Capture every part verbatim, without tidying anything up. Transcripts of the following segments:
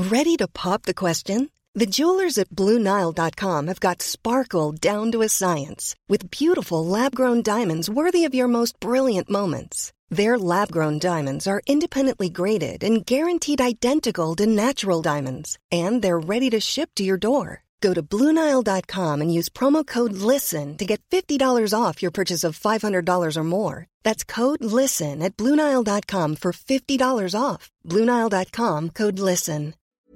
Ready to pop the question? The jewelers at Blue Nile dot com have got sparkle down to a science with beautiful lab-grown diamonds worthy of your most brilliant moments. Their lab-grown diamonds are independently graded and guaranteed identical to natural diamonds, and they're ready to ship to your door. Go to Blue Nile dot com and use promo code LISTEN to get fifty dollars off your purchase of five hundred dollars or more. That's code LISTEN at Blue Nile dot com for fifty dollars off. Blue Nile dot com, code LISTEN.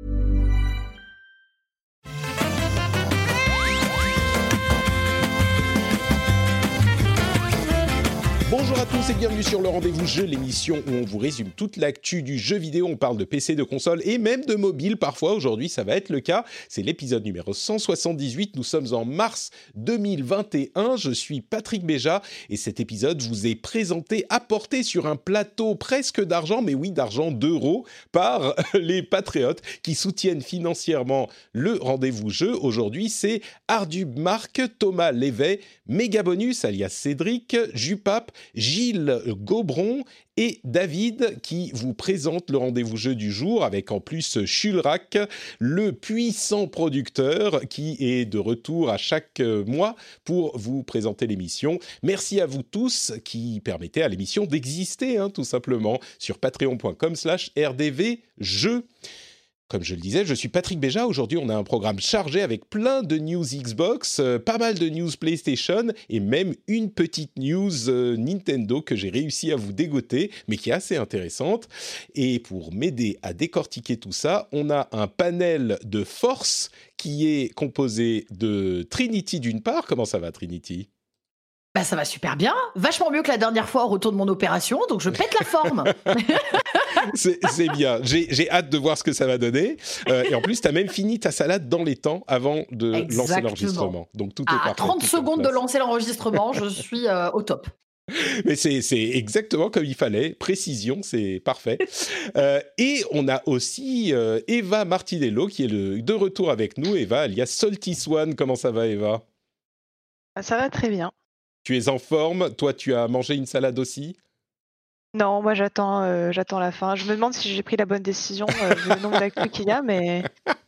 Bonjour à tous et bienvenue sur le Rendez-vous Jeu, l'émission où on vous résume toute l'actu du jeu vidéo. On parle de P C, de console et même de mobile parfois. Aujourd'hui, ça va être le cas. C'est l'épisode numéro cent soixante-dix-huit. Nous sommes en mars deux mille vingt et un. Je suis Patrick Béja et cet épisode vous est présenté, apporté sur un plateau presque d'argent, mais oui, d'argent, d'euros, par les patriotes qui soutiennent financièrement le Rendez-vous Jeu. Aujourd'hui, c'est Ardub Marc, Thomas Lévey, Megabonus alias Cédric, Jupape, Gilles Gaubron et David qui vous présentent le Rendez-vous Jeu du jour avec en plus Chulrac, le puissant producteur qui est de retour à chaque mois pour vous présenter l'émission. Merci à vous tous qui permettez à l'émission d'exister, hein, tout simplement, sur patreon point com slash r d v jeux. Comme je le disais, je suis Patrick Béja. Aujourd'hui, on a un programme chargé avec plein de news Xbox, euh, pas mal de news PlayStation et même une petite news euh, Nintendo que j'ai réussi à vous dégoter, mais qui est assez intéressante. Et pour m'aider à décortiquer tout ça, on a un panel de force qui est composé de Trinity d'une part. Comment ça va, Trinity ? Bah ça va super bien, vachement mieux que la dernière fois au retour de mon opération, donc je pète la forme. c'est, c'est bien, j'ai, j'ai hâte de voir ce que ça va donner. Euh, et en plus, tu as même fini ta salade dans les temps avant de Exactement. lancer l'enregistrement. Donc tout est à parfait. trente secondes de lancer l'enregistrement, je suis euh, au top. Mais c'est, c'est exactement comme il fallait, précision, c'est parfait. Euh, et on a aussi euh, Eva Martinello qui est le, de retour avec nous. Eva, alias Salty Swan, comment ça va Eva ? Ça va très bien. Tu es en forme. Toi, tu as mangé une salade aussi ? Non, moi j'attends, euh, j'attends la fin. Je me demande si j'ai pris la bonne décision euh, vu le nombre d'actu qu'il y a, mais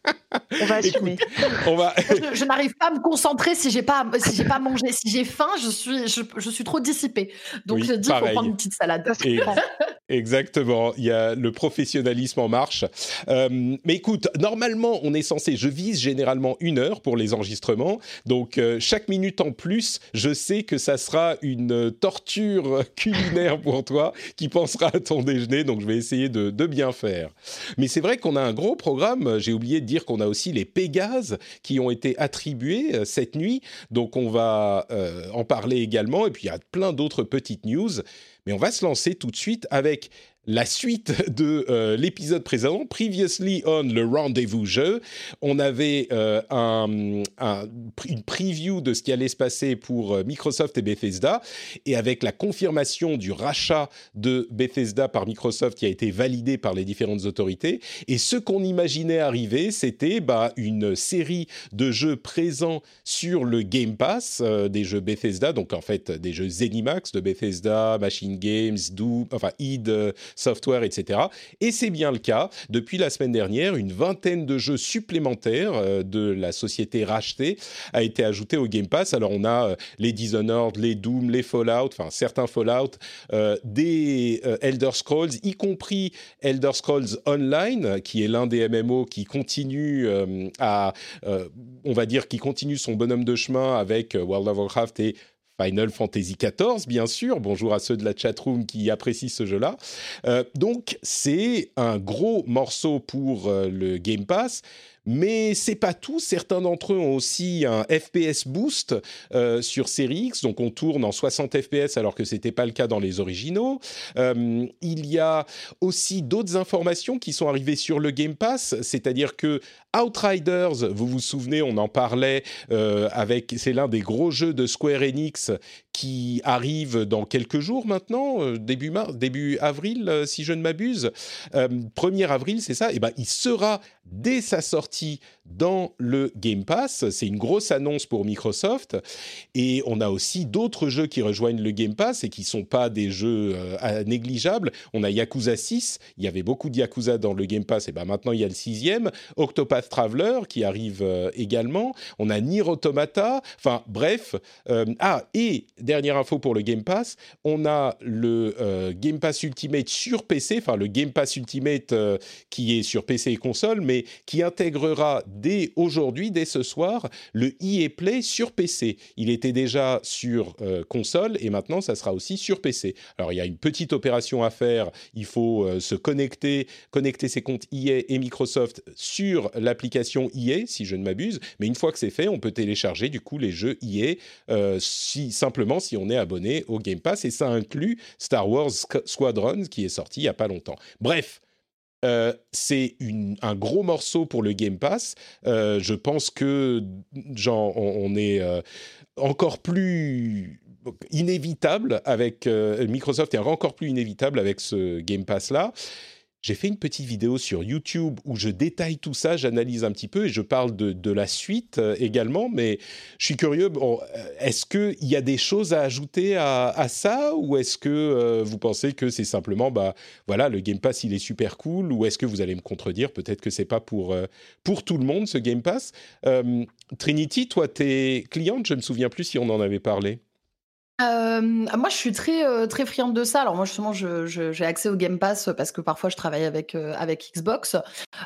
on va assumer. Écoute, on va... je, je n'arrive pas à me concentrer si j'ai pas, si j'ai pas mangé. Si j'ai faim, je suis, je, je suis trop dissipée. Donc oui, je dis, il faut prendre une petite salade. Et, exactement, il y a le professionnalisme en marche. Euh, mais écoute, normalement, on est censé, je vise généralement une heure pour les enregistrements. Donc euh, chaque minute en plus, je sais que ça sera une torture culinaire pour toi qui pensera à ton déjeuner, donc je vais essayer de, de bien faire. Mais c'est vrai qu'on a un gros programme, j'ai oublié de dire qu'on a aussi les Pégases qui ont été attribués euh, cette nuit, donc on va euh, en parler également, et puis il y a plein d'autres petites news, mais on va se lancer tout de suite avec la suite de euh, l'épisode précédent, Previously on le Rendez-vous Jeu. On avait euh, un, un, une preview de ce qui allait se passer pour Microsoft et Bethesda, et avec la confirmation du rachat de Bethesda par Microsoft qui a été validé par les différentes autorités. Et ce qu'on imaginait arriver, c'était bah, une série de jeux présents sur le Game Pass, euh, des jeux Bethesda, donc en fait des jeux ZeniMax de Bethesda, Machine Games, Doom, enfin id euh, Software, et cetera. Et c'est bien le cas. Depuis la semaine dernière, une vingtaine de jeux supplémentaires euh, de la société rachetée a été ajouté au Game Pass. Alors on a euh, les Dishonored, les Doom, les Fallout, enfin certains Fallout, euh, des euh, Elder Scrolls, y compris Elder Scrolls Online, qui est l'un des M M O qui continue euh, à, euh, on va dire, qui continue son bonhomme de chemin avec euh, World of Warcraft et Final Fantasy quatorze, bien sûr. Bonjour à ceux de la chatroom qui apprécient ce jeu-là. Euh, donc, c'est un gros morceau pour euh, le Game Pass. Mais c'est pas tout. Certains d'entre eux ont aussi un F P S boost euh, sur Series X, donc on tourne en soixante F P S alors que c'était pas le cas dans les originaux. Euh, il y a aussi d'autres informations qui sont arrivées sur le Game Pass, c'est-à-dire que Outriders, vous vous souvenez, on en parlait euh, avec, c'est l'un des gros jeux de Square Enix Pass qui arrive dans quelques jours maintenant, euh, début mars, début avril, euh, si je ne m'abuse. Euh, premier avril, c'est ça. Et ben, il sera dès sa sortie dans le Game Pass. C'est une grosse annonce pour Microsoft. Et on a aussi d'autres jeux qui rejoignent le Game Pass et qui sont pas des jeux euh, négligeables. On a Yakuza six. Il y avait beaucoup de Yakuza dans le Game Pass. Et ben maintenant, il y a le sixième. Octopath Traveler qui arrive euh, également. On a Nier Automata. Enfin, bref. Euh, ah, et dernière info pour le Game Pass, on a le euh, Game Pass Ultimate sur P C, enfin le Game Pass Ultimate euh, qui est sur P C et console, mais qui intégrera dès aujourd'hui, dès ce soir, le E A Play sur P C. Il était déjà sur euh, console et maintenant ça sera aussi sur P C. Alors il y a une petite opération à faire, il faut euh, se connecter, connecter ses comptes E A et Microsoft sur l'application E A, si je ne m'abuse, mais une fois que c'est fait, on peut télécharger du coup les jeux E A euh, si, simplement si on est abonné au Game Pass, et ça inclut Star Wars Squadrons qui est sorti il n'y a pas longtemps. Bref, euh, c'est une, un gros morceau pour le Game Pass. Euh, je pense que genre, on, on est euh, encore plus inévitable avec euh, Microsoft est encore plus inévitable avec ce Game Pass-là. J'ai fait une petite vidéo sur YouTube où je détaille tout ça, j'analyse un petit peu et je parle de, de la suite euh, également. Mais je suis curieux, bon, est-ce qu'il y a des choses à ajouter à, à ça, ou est-ce que euh, vous pensez que c'est simplement, bah, voilà, le Game Pass, il est super cool, ou est-ce que vous allez me contredire, peut-être que c'est pas pour, euh, pour tout le monde, ce Game Pass. euh, Trinity, toi, t'es cliente, je ne me souviens plus si on en avait parlé. Euh, moi, je suis très euh, très friande de ça. Alors moi, justement, je, je- j'ai accès au Game Pass parce que parfois je travaille avec euh, avec Xbox.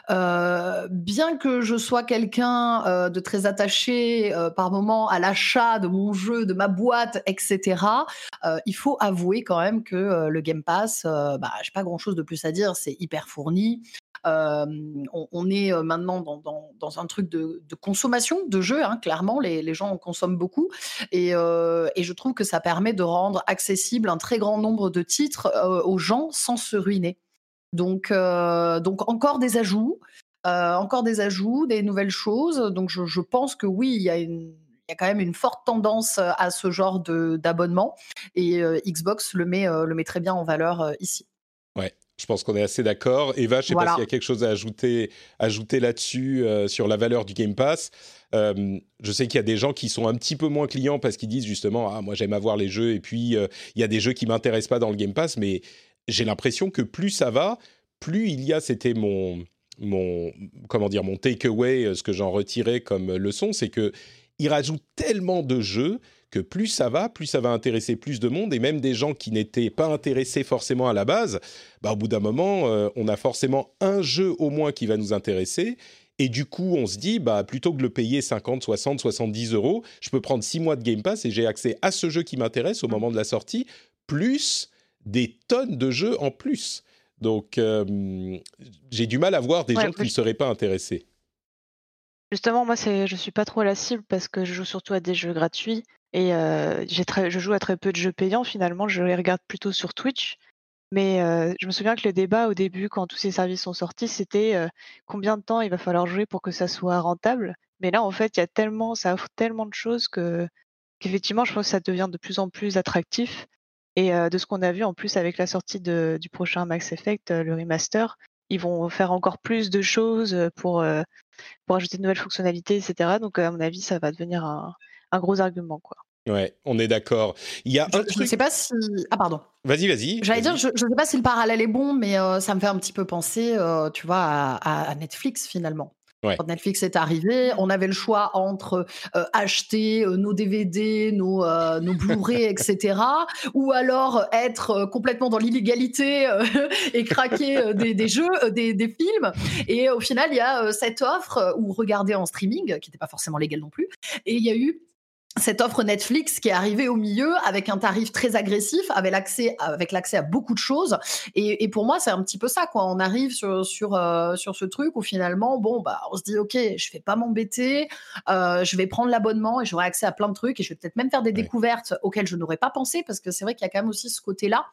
Euh, bien que je sois quelqu'un euh, de très attaché euh, par moment à l'achat de mon jeu, de ma boîte, et cetera. euh, il faut avouer quand même que euh, le Game Pass, euh, bah, j'ai pas grand-chose de plus à dire. C'est hyper fourni. Euh, on, on est euh, maintenant dans, dans, dans un truc de, de consommation de jeux, hein, clairement, les, les gens en consomment beaucoup. Et, euh, et je trouve que ça permet de rendre accessible un très grand nombre de titres euh, aux gens sans se ruiner. Donc, euh, donc encore des ajouts, euh, encore des ajouts, des nouvelles choses. Donc je, je pense que oui, il y a une, il y a quand même une forte tendance à ce genre de, d'abonnement. Et euh, Xbox le met, euh, le met très bien en valeur euh, ici. Ouais, je pense qu'on est assez d'accord. Eva, je ne sais pas Voilà. s'il y a quelque chose à ajouter, ajouter là-dessus, euh, sur la valeur du Game Pass. Euh, je sais qu'il y a des gens qui sont un petit peu moins clients parce qu'ils disent justement « Ah, moi j'aime avoir les jeux » et puis euh, il y a des jeux qui ne m'intéressent pas dans le Game Pass, mais j'ai l'impression que plus ça va, plus il y a, c'était mon, mon, comment dire, mon takeaway, euh, ce que j'en retirais comme leçon, c'est qu'ils rajoutent tellement de jeux que plus ça va, plus ça va intéresser plus de monde, et même des gens qui n'étaient pas intéressés forcément à la base, bah, au bout d'un moment, euh, on a forcément un jeu au moins qui va nous intéresser, et du coup, on se dit, bah, plutôt que de le payer cinquante, soixante, soixante-dix euros, je peux prendre six mois de Game Pass et j'ai accès à ce jeu qui m'intéresse au moment de la sortie, plus des tonnes de jeux en plus. Donc, euh, j'ai du mal à voir des Ouais, gens qui ne seraient pas intéressés. Justement, moi, c'est, je suis pas trop la cible parce que je joue surtout à des jeux gratuits et euh, j'ai très, je joue à très peu de jeux payants finalement. Je les regarde plutôt sur Twitch. Mais euh, je me souviens que le débat au début, quand tous ces services sont sortis, c'était euh, combien de temps il va falloir jouer pour que ça soit rentable. Mais là, en fait, il y a tellement, ça offre tellement de choses que qu'effectivement, je pense que ça devient de plus en plus attractif. Et euh, de ce qu'on a vu en plus avec la sortie de, du prochain Mass Effect, euh, le remaster, ils vont faire encore plus de choses euh, pour euh, pour ajouter de nouvelles fonctionnalités, et cetera. Donc, à mon avis, ça va devenir un, un gros argument, quoi. Ouais, on est d'accord. Il y a Je un ne truc... sais pas si... Ah pardon. Vas-y, vas-y. J'allais vas-y. dire, je ne sais pas si le parallèle est bon, mais euh, ça me fait un petit peu penser, euh, tu vois, à, à- à Netflix finalement. Ouais. Quand Netflix est arrivé, on avait le choix entre euh, acheter euh, nos D V D, nos, euh, nos Blu-ray, et cetera, ou alors être euh, complètement dans l'illégalité euh, et craquer euh, des, des jeux, euh, des, des films. Et au final, il y a euh, cette offre, euh, ou regarder en streaming, qui n'était pas forcément légal non plus. Et il y a eu cette offre Netflix qui est arrivée au milieu avec un tarif très agressif, avec l'accès, avec l'accès à beaucoup de choses. Et, et pour moi, c'est un petit peu ça, quoi. On arrive sur sur euh, sur ce truc où finalement, bon, bah, on se dit, ok, je vais pas m'embêter, euh, je vais prendre l'abonnement et j'aurai accès à plein de trucs et je vais peut-être même faire des Ouais. découvertes auxquelles je n'aurais pas pensé parce que c'est vrai qu'il y a quand même aussi ce côté-là.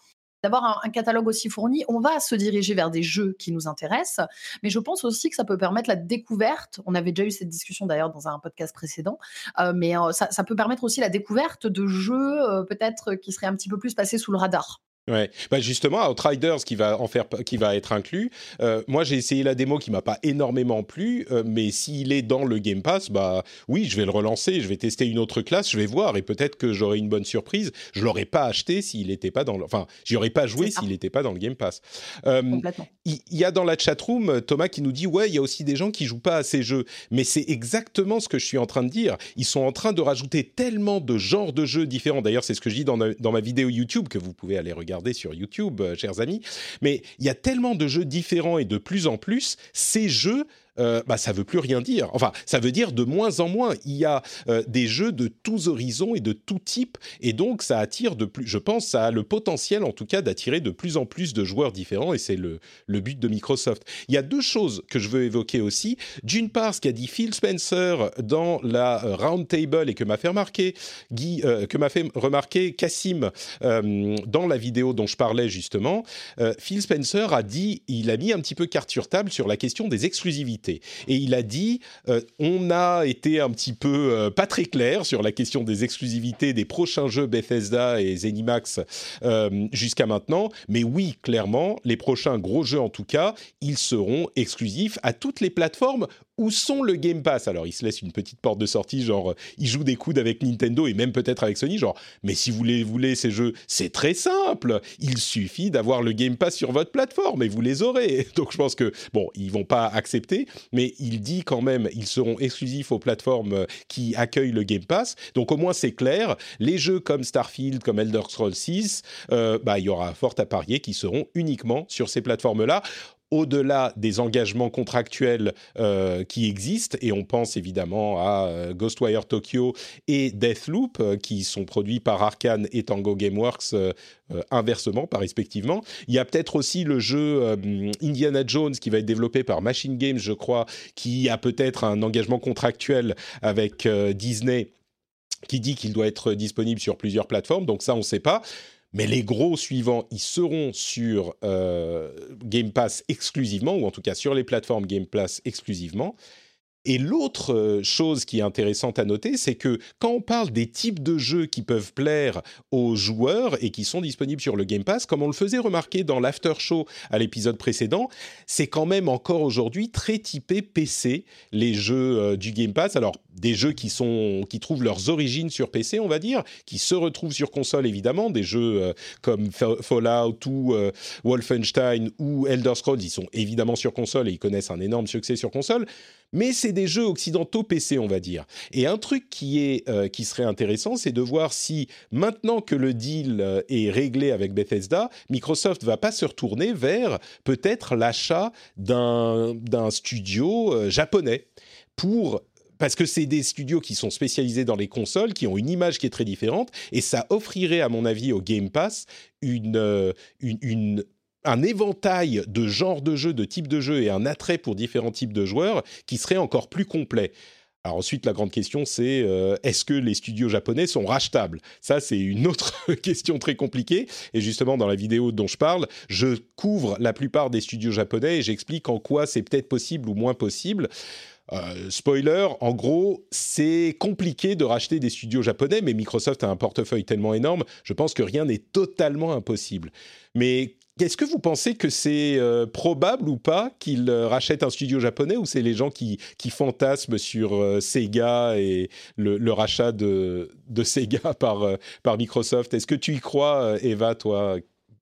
d'avoir un, un catalogue aussi fourni, on va se diriger vers des jeux qui nous intéressent, mais je pense aussi que ça peut permettre la découverte. On avait déjà eu cette discussion d'ailleurs dans un podcast précédent, euh, mais euh, ça, ça peut permettre aussi la découverte de jeux euh, peut-être qui seraient un petit peu plus passés sous le radar. Ouais, bah justement, Outriders qui va en faire, qui va être inclus. Euh, moi, j'ai essayé la démo qui m'a pas énormément plu, euh, mais s'il est dans le Game Pass, bah oui, je vais le relancer, je vais tester une autre classe, je vais voir et peut-être que j'aurai une bonne surprise. Je l'aurais pas acheté s'il était pas dans le, enfin, j'y aurais pas joué s'il était pas dans le Game Pass. Euh, Complètement. Il y, y a dans la chatroom Thomas qui nous dit ouais, il y a aussi des gens qui jouent pas à ces jeux, mais c'est exactement ce que je suis en train de dire. Ils sont en train de rajouter tellement de genres de jeux différents. D'ailleurs, c'est ce que je dis dans, dans ma vidéo YouTube que vous pouvez aller regarder sur YouTube, euh, chers amis. Mais il y a tellement de jeux différents et de plus en plus, ces jeux, euh, bah, ça veut plus rien dire. Enfin, ça veut dire de moins en moins. Il y a euh, des jeux de tous horizons et de tout type, et donc ça attire de plus. Je pense, ça a le potentiel, en tout cas, d'attirer de plus en plus de joueurs différents, et c'est le le but de Microsoft. Il y a deux choses que je veux évoquer aussi. D'une part, ce qu'a dit Phil Spencer dans la euh, Roundtable et que m'a fait remarquer Guy, euh, que m'a fait remarquer Cassim euh, dans la vidéo dont je parlais justement. Euh, Phil Spencer a dit, il a mis un petit peu carte sur table sur la question des exclusivités. Et il a dit, euh, on a été un petit peu euh, pas très clair sur la question des exclusivités des prochains jeux Bethesda et ZeniMax euh, jusqu'à maintenant. Mais oui, clairement, les prochains gros jeux en tout cas, ils seront exclusifs à toutes les plateformes où sont le Game Pass. Alors, il se laisse une petite porte de sortie, genre, euh, il joue des coudes avec Nintendo et même peut-être avec Sony, genre, mais si vous les voulez, ces jeux, c'est très simple. Il suffit d'avoir le Game Pass sur votre plateforme et vous les aurez. Donc, je pense que, bon, ils vont pas accepter, mais il dit quand même, ils seront exclusifs aux plateformes qui accueillent le Game Pass. Donc, au moins, c'est clair. Les jeux comme Starfield, comme Elder Scrolls six, euh, bah, il y aura fort à parier qu'ils seront uniquement sur ces plateformes-là. Au-delà des engagements contractuels euh, qui existent, et on pense évidemment à euh, Ghostwire Tokyo et Deathloop, euh, qui sont produits par Arkane et Tango Gameworks euh, euh, inversement, pas respectivement. Il y a peut-être aussi le jeu euh, Indiana Jones qui va être développé par Machine Games, je crois, qui a peut-être un engagement contractuel avec euh, Disney, qui dit qu'il doit être disponible sur plusieurs plateformes, donc ça on ne sait pas. Mais les gros suivants, ils seront sur euh, Game Pass exclusivement, ou en tout cas sur les plateformes Game Pass exclusivement. Et l'autre chose qui est intéressante à noter, c'est que quand on parle des types de jeux qui peuvent plaire aux joueurs et qui sont disponibles sur le Game Pass, comme on le faisait remarquer dans l'after show à l'épisode précédent, c'est quand même encore aujourd'hui très typé P C, les jeux euh, du Game Pass. Alors, des jeux qui, sont, qui trouvent leurs origines sur P C, on va dire, qui se retrouvent sur console, évidemment. Des jeux euh, comme Fallout ou euh, Wolfenstein ou Elder Scrolls, ils sont évidemment sur console et ils connaissent un énorme succès sur console. Mais c'est des jeux occidentaux P C, on va dire. Et un truc qui, est, euh, qui serait intéressant, c'est de voir si, maintenant que le deal euh, est réglé avec Bethesda, Microsoft ne va pas se retourner vers peut-être l'achat d'un, d'un studio euh, japonais pour... Parce que c'est des studios qui sont spécialisés dans les consoles, qui ont une image qui est très différente, et ça offrirait, à mon avis, au Game Pass une... Euh, une, une un éventail de genres de jeux, de types de jeux et un attrait pour différents types de joueurs qui serait encore plus complet. Alors ensuite, la grande question, c'est euh, est-ce que les studios japonais sont rachetables ? Ça, c'est une autre question très compliquée. Et justement, dans la vidéo dont je parle, je couvre la plupart des studios japonais et j'explique en quoi c'est peut-être possible ou moins possible. Euh, spoiler, en gros, c'est compliqué de racheter des studios japonais, mais Microsoft a un portefeuille tellement énorme, je pense que rien n'est totalement impossible. Mais est-ce que vous pensez que c'est euh, probable ou pas qu'ils euh, rachètent un studio japonais, ou c'est les gens qui, qui fantasment sur euh, Sega et le, le rachat de, de Sega par, euh, par Microsoft ? Est-ce que tu y crois, euh, Eva, toi,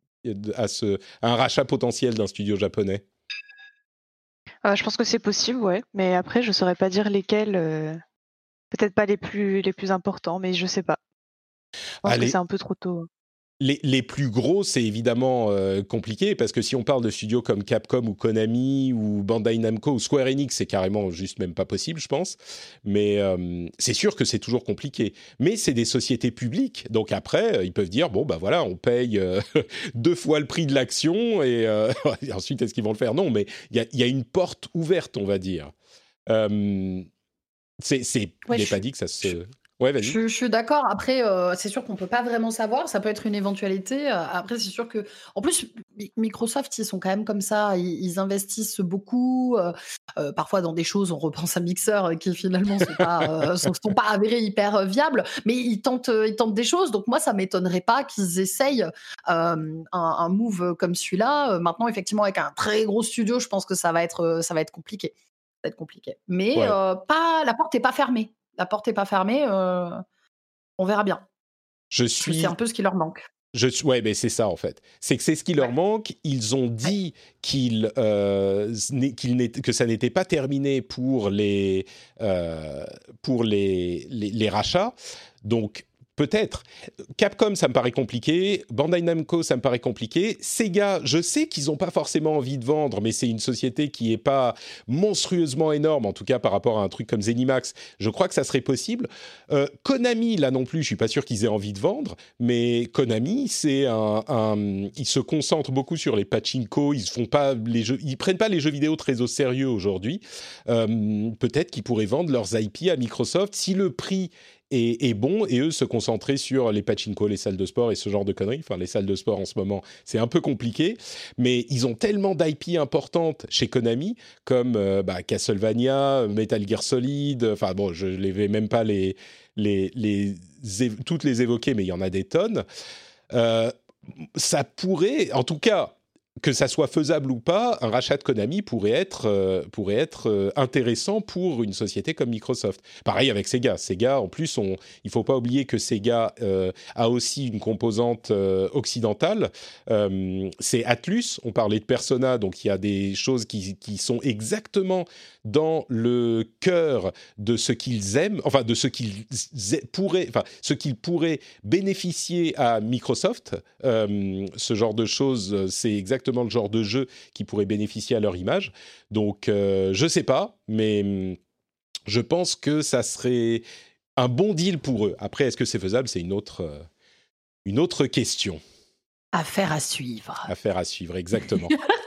à, ce, à un rachat potentiel d'un studio japonais ? Euh, je pense que c'est possible, ouais. Mais après, je saurais pas dire lesquels. euh, Peut-être pas les plus les plus importants, mais je sais pas. Je pense Allez. que c'est un peu trop tôt. Les, les plus gros, c'est évidemment euh, compliqué, parce que si on parle de studios comme Capcom ou Konami ou Bandai Namco ou Square Enix, c'est carrément juste même pas possible, je pense. Mais euh, c'est sûr que c'est toujours compliqué. Mais c'est des sociétés publiques, donc après, ils peuvent dire, bon, bah voilà, on paye euh, deux fois le prix de l'action, et, euh, et ensuite, est-ce qu'ils vont le faire ? Non, mais il y a, y a une porte ouverte, on va dire. Euh, c'est, c'est, Ouais, il n'est je pas suis- dit que ça se... Ouais, vas-y. Je, je suis d'accord. Après, euh, c'est sûr qu'on peut pas vraiment savoir. Ça peut être une éventualité. Euh, Après, c'est sûr que, en plus, Mi- Microsoft, ils sont quand même comme ça. Ils, ils investissent beaucoup. euh, euh, parfois dans des choses, on repense à Mixer euh, qui finalement sont pas, euh, sont, sont pas avérées hyper euh, viables. Mais ils tentent, euh, ils tentent des choses. Donc moi, ça m'étonnerait pas qu'ils essayent euh, un, un move comme celui-là. Euh, maintenant, effectivement, avec un très gros studio, je pense que ça va être, euh, ça va être compliqué. Ça va être compliqué. Mais Ouais. euh, pas, la porte est pas fermée. La porte est pas fermée. euh, on verra bien. Je Parce que c'est un suis peu ce qui leur manque. Je, ouais, mais c'est ça en fait. C'est que c'est ce qui leur Ouais. manque. Ils ont Ouais. dit qu'ils, euh, n'est- qu'il n'était- que ça n'était pas terminé pour les, euh, pour les, les, les rachats. Donc peut-être. Capcom, ça me paraît compliqué. Bandai Namco, ça me paraît compliqué. Sega, je sais qu'ils n'ont pas forcément envie de vendre, mais c'est une société qui n'est pas monstrueusement énorme, en tout cas par rapport à un truc comme ZeniMax. Je crois que ça serait possible. Euh, Konami, là non plus, je suis pas sûr qu'ils aient envie de vendre, mais Konami, c'est un, un, ils se concentrent beaucoup sur les pachinko. Ils font pas les jeux, ils prennent pas les jeux vidéo très au sérieux aujourd'hui. Euh, peut-être qu'ils pourraient vendre leurs I P à Microsoft si le prix est, est bon, et eux se concentrer sur les pachinko, les salles de sport et ce genre de conneries. Enfin, les salles de sport en ce moment, c'est un peu compliqué, mais ils ont tellement d'I P importantes chez Konami, comme euh, bah, Castlevania, Metal Gear Solid. Enfin bon, je ne vais même pas les, les, les, év- toutes les évoquer, mais il y en a des tonnes. Euh, Ça pourrait, en tout cas, que ça soit faisable ou pas, un rachat de Konami pourrait être, euh, pourrait être euh, intéressant pour une société comme Microsoft. Pareil avec Sega. Sega, en plus, on, il ne faut pas oublier que Sega euh, a aussi une composante euh, occidentale. Euh, c'est Atlus, on parlait de Persona, donc il y a des choses qui, qui sont exactement dans le cœur de ce qu'ils aiment, enfin de ce qu'ils pourraient, enfin ce qu'ils pourraient bénéficier à Microsoft. Euh, ce genre de choses, c'est exactement le genre de jeu qui pourrait bénéficier à leur image. Donc, euh, je sais pas, mais je pense que ça serait un bon deal pour eux. Après, est-ce que c'est faisable? C'est une autre, euh, une autre question. Affaire à suivre. Affaire à suivre, exactement.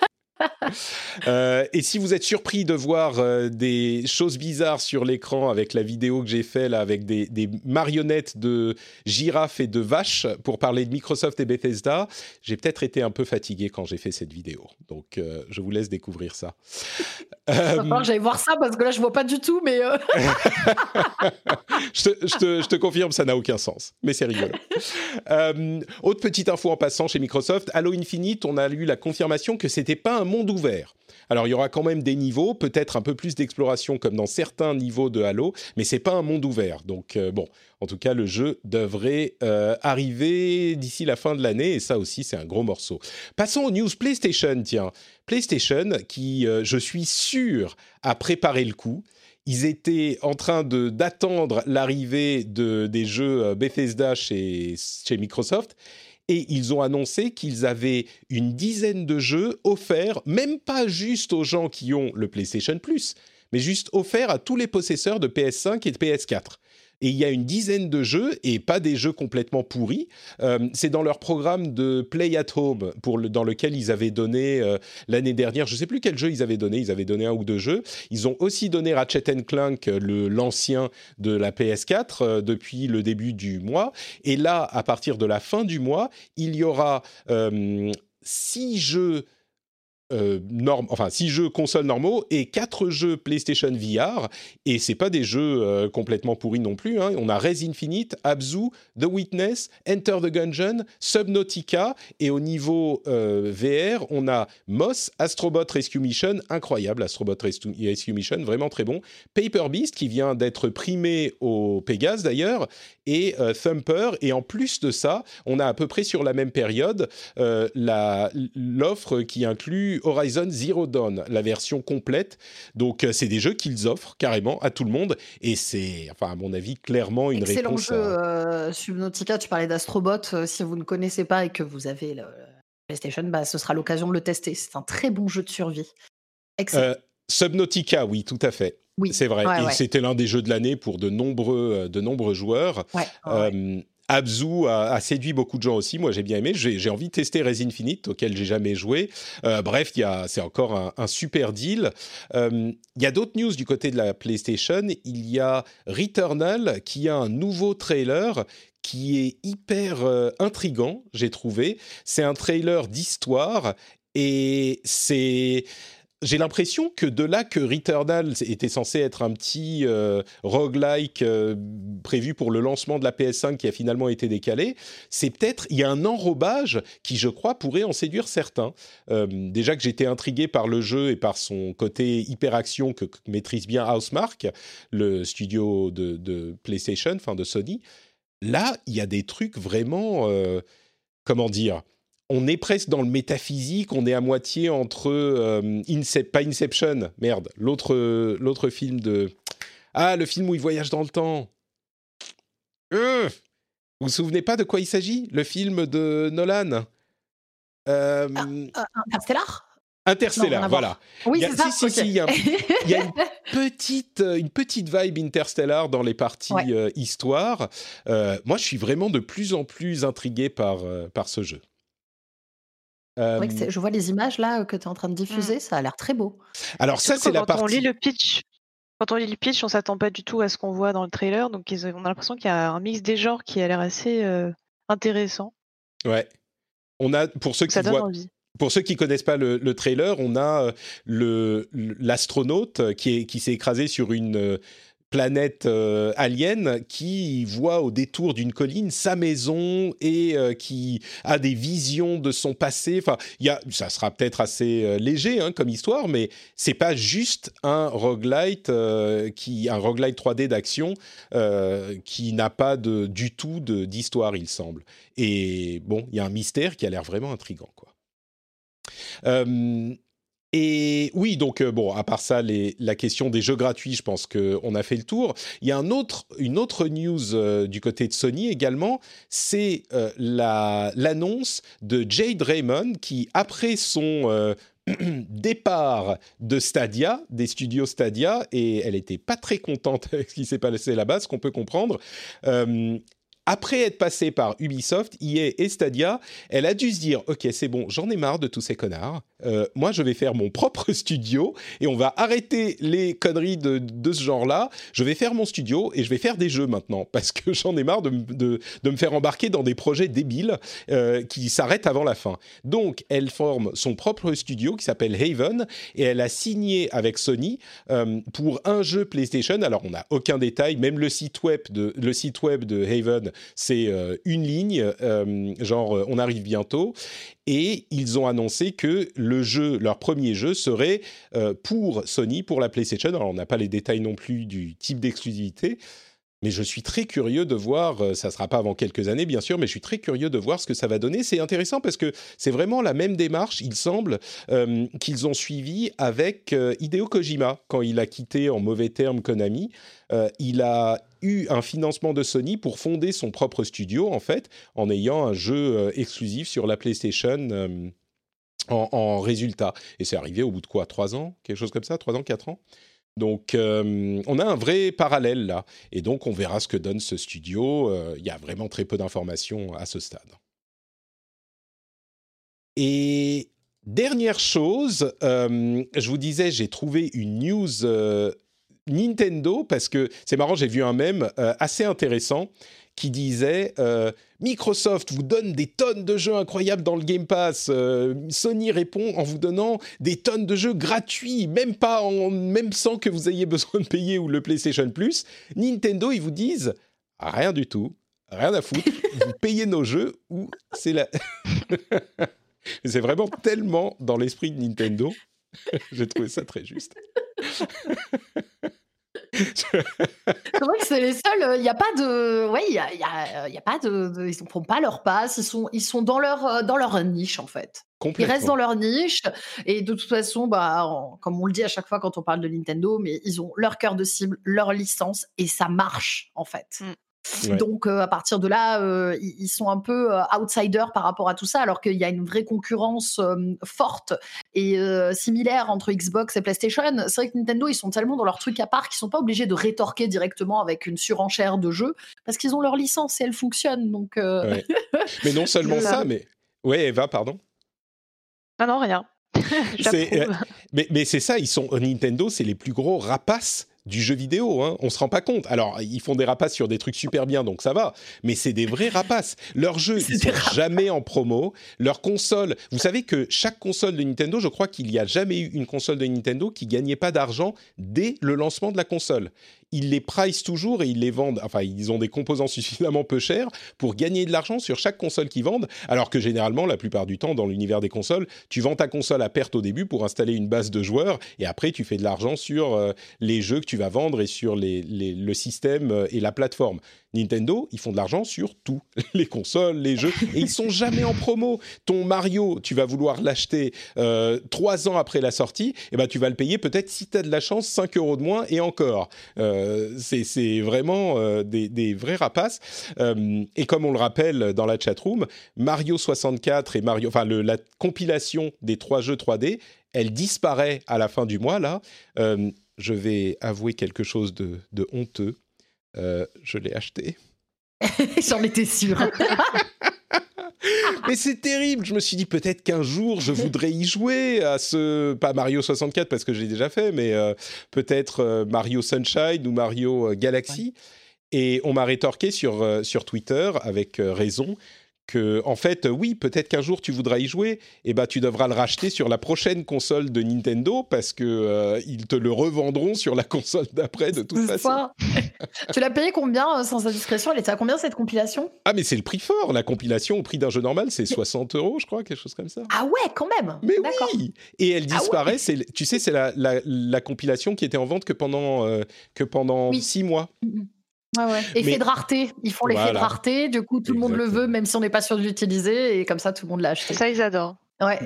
Euh, et si vous êtes surpris de voir euh, des choses bizarres sur l'écran avec la vidéo que j'ai fait là, avec des, des marionnettes de girafes et de vaches pour parler de Microsoft et Bethesda, j'ai peut-être été un peu fatigué quand j'ai fait cette vidéo. Donc, euh, je vous laisse découvrir ça. Il va falloir que j'aille voir ça parce que là, je vois pas du tout, mais. Euh... je, te, je, te, je te confirme, ça n'a aucun sens, mais c'est rigolo. Euh, autre petite info en passant chez Microsoft, Halo Infinite, on a eu la confirmation que c'était pas un monde ouvert. Alors, il y aura quand même des niveaux, peut-être un peu plus d'exploration comme dans certains niveaux de Halo, mais c'est pas un monde ouvert. Donc, euh, bon, en tout cas, le jeu devrait euh, arriver d'ici la fin de l'année, et ça aussi, c'est un gros morceau. Passons aux news PlayStation, tiens. PlayStation, qui, euh, je suis sûr, a préparé le coup. Ils étaient en train de, d'attendre l'arrivée de, des jeux Bethesda chez, chez Microsoft, et ils ont annoncé qu'ils avaient une dizaine de jeux offerts, même pas juste aux gens qui ont le PlayStation Plus, mais juste offerts à tous les possesseurs de P S cinq et de P S quatre. Et il y a une dizaine de jeux, et pas des jeux complètement pourris. Euh, c'est dans leur programme de Play at Home, pour le, dans lequel ils avaient donné euh, l'année dernière, je ne sais plus quel jeu ils avaient donné, ils avaient donné un ou deux jeux. Ils ont aussi donné Ratchet and Clank, le, l'ancien de la P S quatre, euh, depuis le début du mois. Et là, à partir de la fin du mois, il y aura euh, six jeux Euh, norme, enfin six jeux consoles normaux et quatre jeux PlayStation V R, et c'est pas des jeux euh, complètement pourris non plus, hein. On a Res Infinite, Abzu, The Witness, Enter the Gungeon, Subnautica, et au niveau euh, V R, on a Moss, Astrobot Rescue Mission, incroyable, Astrobot Rescue Mission, vraiment très bon, Paper Beast qui vient d'être primé au Pégase d'ailleurs, et euh, Thumper, et en plus de ça, on a à peu près sur la même période euh, la, l'offre qui inclut Horizon Zero Dawn, la version complète. Donc, euh, c'est des jeux qu'ils offrent carrément à tout le monde, et c'est, enfin, à mon avis, clairement une Excellent réponse. jeu, à... euh, Subnautica, tu parlais d'Astrobot. Euh, si vous ne connaissez pas et que vous avez le PlayStation, bah, ce sera l'occasion de le tester. C'est un très bon jeu de survie. Excellent. Euh, Subnautica, oui, tout à fait. Oui, c'est vrai. ouais, Et ouais. c'était l'un des jeux de l'année pour de nombreux, de nombreux joueurs. Ouais, ouais. Euh, Abzu a, a séduit beaucoup de gens aussi. Moi, j'ai bien aimé. J'ai, j'ai envie de tester Res Infinite, auquel j'ai jamais joué. Euh, bref, il y a, c'est encore un, un super deal. Euh, Il y a d'autres news du côté de la PlayStation. Il y a Returnal qui a un nouveau trailer qui est hyper euh, intriguant, j'ai trouvé. C'est un trailer d'histoire et c'est... J'ai l'impression que de là que Returnal était censé être un petit euh, roguelike euh, prévu pour le lancement de la P S cinq qui a finalement été décalé, c'est peut-être, il y a un enrobage qui, je crois, pourrait en séduire certains. Euh, déjà que j'étais intrigué par le jeu et par son côté hyper-action que, que maîtrise bien Housemarque, le studio de, de PlayStation, enfin de Sony. Là, il y a des trucs vraiment, euh, comment dire, on est presque dans le métaphysique, on est à moitié entre, euh, Incep- pas Inception, merde, l'autre, euh, l'autre film de... Ah, le film où il voyage dans le temps. Euh, vous vous souvenez pas de quoi il s'agit? Le film de Nolan. Euh, Ah, euh, Interstellar? Interstellar, Non, voilà. Oui, Il y a, c'est ça. si, si, Ok. si, il y a, il y a une petite, une petite vibe Interstellar dans les parties Ouais. euh, histoire. Euh, moi, je suis vraiment de plus en plus intrigué par, euh, par ce jeu. C'est vrai que Euh, c'est- je vois les images là euh, que tu es en train de diffuser, Mm. ça a l'air très beau. alors ça, Surtout c'est que la quand on lit partie... le pitch, quand on lit le pitch, on s'attend pas du tout à ce qu'on voit dans le trailer, donc ils- on a l'impression qu'il y a un mix des genres qui a l'air assez euh, intéressant. Ouais. On a, pour ceux Donc ça qui donne voient... envie. Pour ceux qui connaissent pas le, le trailer, on a euh, le, l'astronaute qui, est, qui s'est écrasé sur une euh, planète euh, alien qui voit au détour d'une colline sa maison et euh, qui a des visions de son passé. Enfin, il y a, ça sera peut-être assez euh, léger hein, comme histoire, mais c'est pas juste un roguelite euh, qui, un roguelite trois D d'action euh, qui n'a pas de, du tout de, d'histoire, il semble. Et bon, il y a un mystère qui a l'air vraiment intriguant, quoi. Euh, et oui, donc euh, bon, à part ça, les, la question des jeux gratuits, je pense qu'on a fait le tour. Il y a un autre, une autre news euh, du côté de Sony également, c'est euh, la, l'annonce de Jade Raymond qui, après son euh, départ de Stadia, des studios Stadia, et elle n'était pas très contente avec ce qui s'est passé là-bas, ce qu'on peut comprendre, euh, après être passée par Ubisoft, E A et Stadia, elle a dû se dire « Ok, c'est bon, j'en ai marre de tous ces connards. Euh, moi, je vais faire mon propre studio et on va arrêter les conneries de, de ce genre-là. Je vais faire mon studio et je vais faire des jeux maintenant parce que j'en ai marre de, de, de me faire embarquer dans des projets débiles euh, qui s'arrêtent avant la fin. » Donc, elle forme son propre studio qui s'appelle Haven et elle a signé avec Sony euh, pour un jeu PlayStation. Alors, on n'a aucun détail, même le site web de, le site web de Haven, c'est euh, une ligne, euh, genre euh, on arrive bientôt. Et ils ont annoncé que le jeu, leur premier jeu, serait euh, pour Sony, pour la PlayStation. Alors, on n'a pas les détails non plus du type d'exclusivité, mais je suis très curieux de voir, euh, ça ne sera pas avant quelques années, bien sûr, mais je suis très curieux de voir ce que ça va donner. C'est intéressant parce que c'est vraiment la même démarche, il semble, euh, qu'ils ont suivi avec euh, Hideo Kojima, quand il a quitté en mauvais termes Konami. Euh, il a eu un financement de Sony pour fonder son propre studio, en fait, en ayant un jeu euh, exclusif sur la PlayStation euh, en, en résultat. Et c'est arrivé au bout de quoi, trois ans? Quelque chose comme ça, trois ans, quatre ans? Donc, euh, on a un vrai parallèle là. Et donc, on verra ce que donne ce studio. Il euh, y a vraiment très peu d'informations à ce stade. Et dernière chose, euh, je vous disais, j'ai trouvé une news euh, Nintendo, parce que c'est marrant, j'ai vu un mème euh, assez intéressant qui disait euh, Microsoft vous donne des tonnes de jeux incroyables dans le Game Pass. Euh, Sony répond en vous donnant des tonnes de jeux gratuits, même pas en, même sans que vous ayez besoin de payer ou le PlayStation Plus. Nintendo, ils vous disent rien du tout, rien à foutre. Vous payez nos jeux ou c'est la. C'est vraiment tellement dans l'esprit de Nintendo. J'ai trouvé ça très juste. C'est vrai que c'est les seuls. Il n'y a pas de. Ouais, il y a, y a, y a pas de, de. Ils ne font pas leur passe. Ils sont, ils sont dans leur, dans leur niche en fait. Ils restent dans leur niche et de toute façon, bah, en, comme on le dit à chaque fois quand on parle de Nintendo, mais ils ont leur cœur de cible, leur licence et ça marche en fait. Mm. Ouais. Donc euh, à partir de là, euh, ils, ils sont un peu euh, outsiders par rapport à tout ça, alors qu'il y a une vraie concurrence euh, forte et euh, similaire entre Xbox et PlayStation. C'est vrai que Nintendo, ils sont tellement dans leur truc à part qu'ils sont pas obligés de rétorquer directement avec une surenchère de jeux parce qu'ils ont leur licence et elle fonctionne. Donc euh... Ouais. Mais non seulement ça, mais ouais, Eva, pardon. Ah non, rien. c'est, euh, mais, mais c'est ça, ils sont Nintendo, c'est les plus gros rapaces du jeu vidéo, hein. On se rend pas compte. Alors, ils font des rapaces sur des trucs super bien, donc ça va. Mais c'est des vrais rapaces. Leurs jeux, c'est ils sont rapaces. Jamais en promo. Leurs consoles, vous savez que chaque console de Nintendo, je crois qu'il n'y a jamais eu une console de Nintendo qui gagnait pas d'argent dès le lancement de la console. Ils les pricent toujours et ils les vendent. Enfin, ils ont des composants suffisamment peu chers pour gagner de l'argent sur chaque console qu'ils vendent. Alors que généralement, la plupart du temps, dans l'univers des consoles, tu vends ta console à perte au début pour installer une base de joueurs et après, tu fais de l'argent sur euh, les jeux que tu vas vendre et sur les, les, le système et la plateforme. Nintendo, ils font de l'argent sur tout, les consoles, les jeux, et ils sont jamais en promo. Ton Mario, tu vas vouloir l'acheter euh, trois ans après la sortie, et ben tu vas le payer peut-être, si tu as de la chance, cinq euros de moins, et encore. Euh, c'est, c'est vraiment euh, des, des vrais rapaces. Euh, et comme on le rappelle dans la chatroom, Mario soixante-quatre et Mario, enfin le, la compilation des trois jeux trois D, elle disparaît à la fin du mois, là. Euh, je vais avouer quelque chose de, de honteux. Euh, je l'ai acheté. J'en étais sûre. Mais c'est terrible. Je me suis dit peut-être qu'un jour je voudrais y jouer à ce, pas Mario soixante-quatre parce que je l'ai déjà fait, mais euh, peut-être euh, Mario Sunshine ou Mario Galaxy. Ouais. Et on m'a rétorqué sur euh, sur Twitter avec euh, raison que, en fait, oui, peut-être qu'un jour tu voudras y jouer, et ben tu devras le racheter sur la prochaine console de Nintendo parce que euh, ils te le revendront sur la console d'après de toute façon. Ça. Tu l'as payé combien, sans indiscrétion? Elle était à combien cette compilation? Ah, mais c'est le prix fort. La compilation au prix d'un jeu normal, c'est soixante euros, je crois, quelque chose comme ça. Ah ouais, quand même. Mais d'accord. Oui. Et elle disparaît. Ah ouais. C'est, tu sais, c'est la, la, la compilation qui était en vente que pendant euh, que pendant oui. six mois. Mm-hmm. Ouais, ouais. Effet mais, de rareté. Ils font l'effet voilà. de rareté. Du coup, tout Exactement. Le monde le veut, même si on n'est pas sûr de l'utiliser. Et comme ça, tout le monde l'a acheté. Ça, ils adorent. Ouais.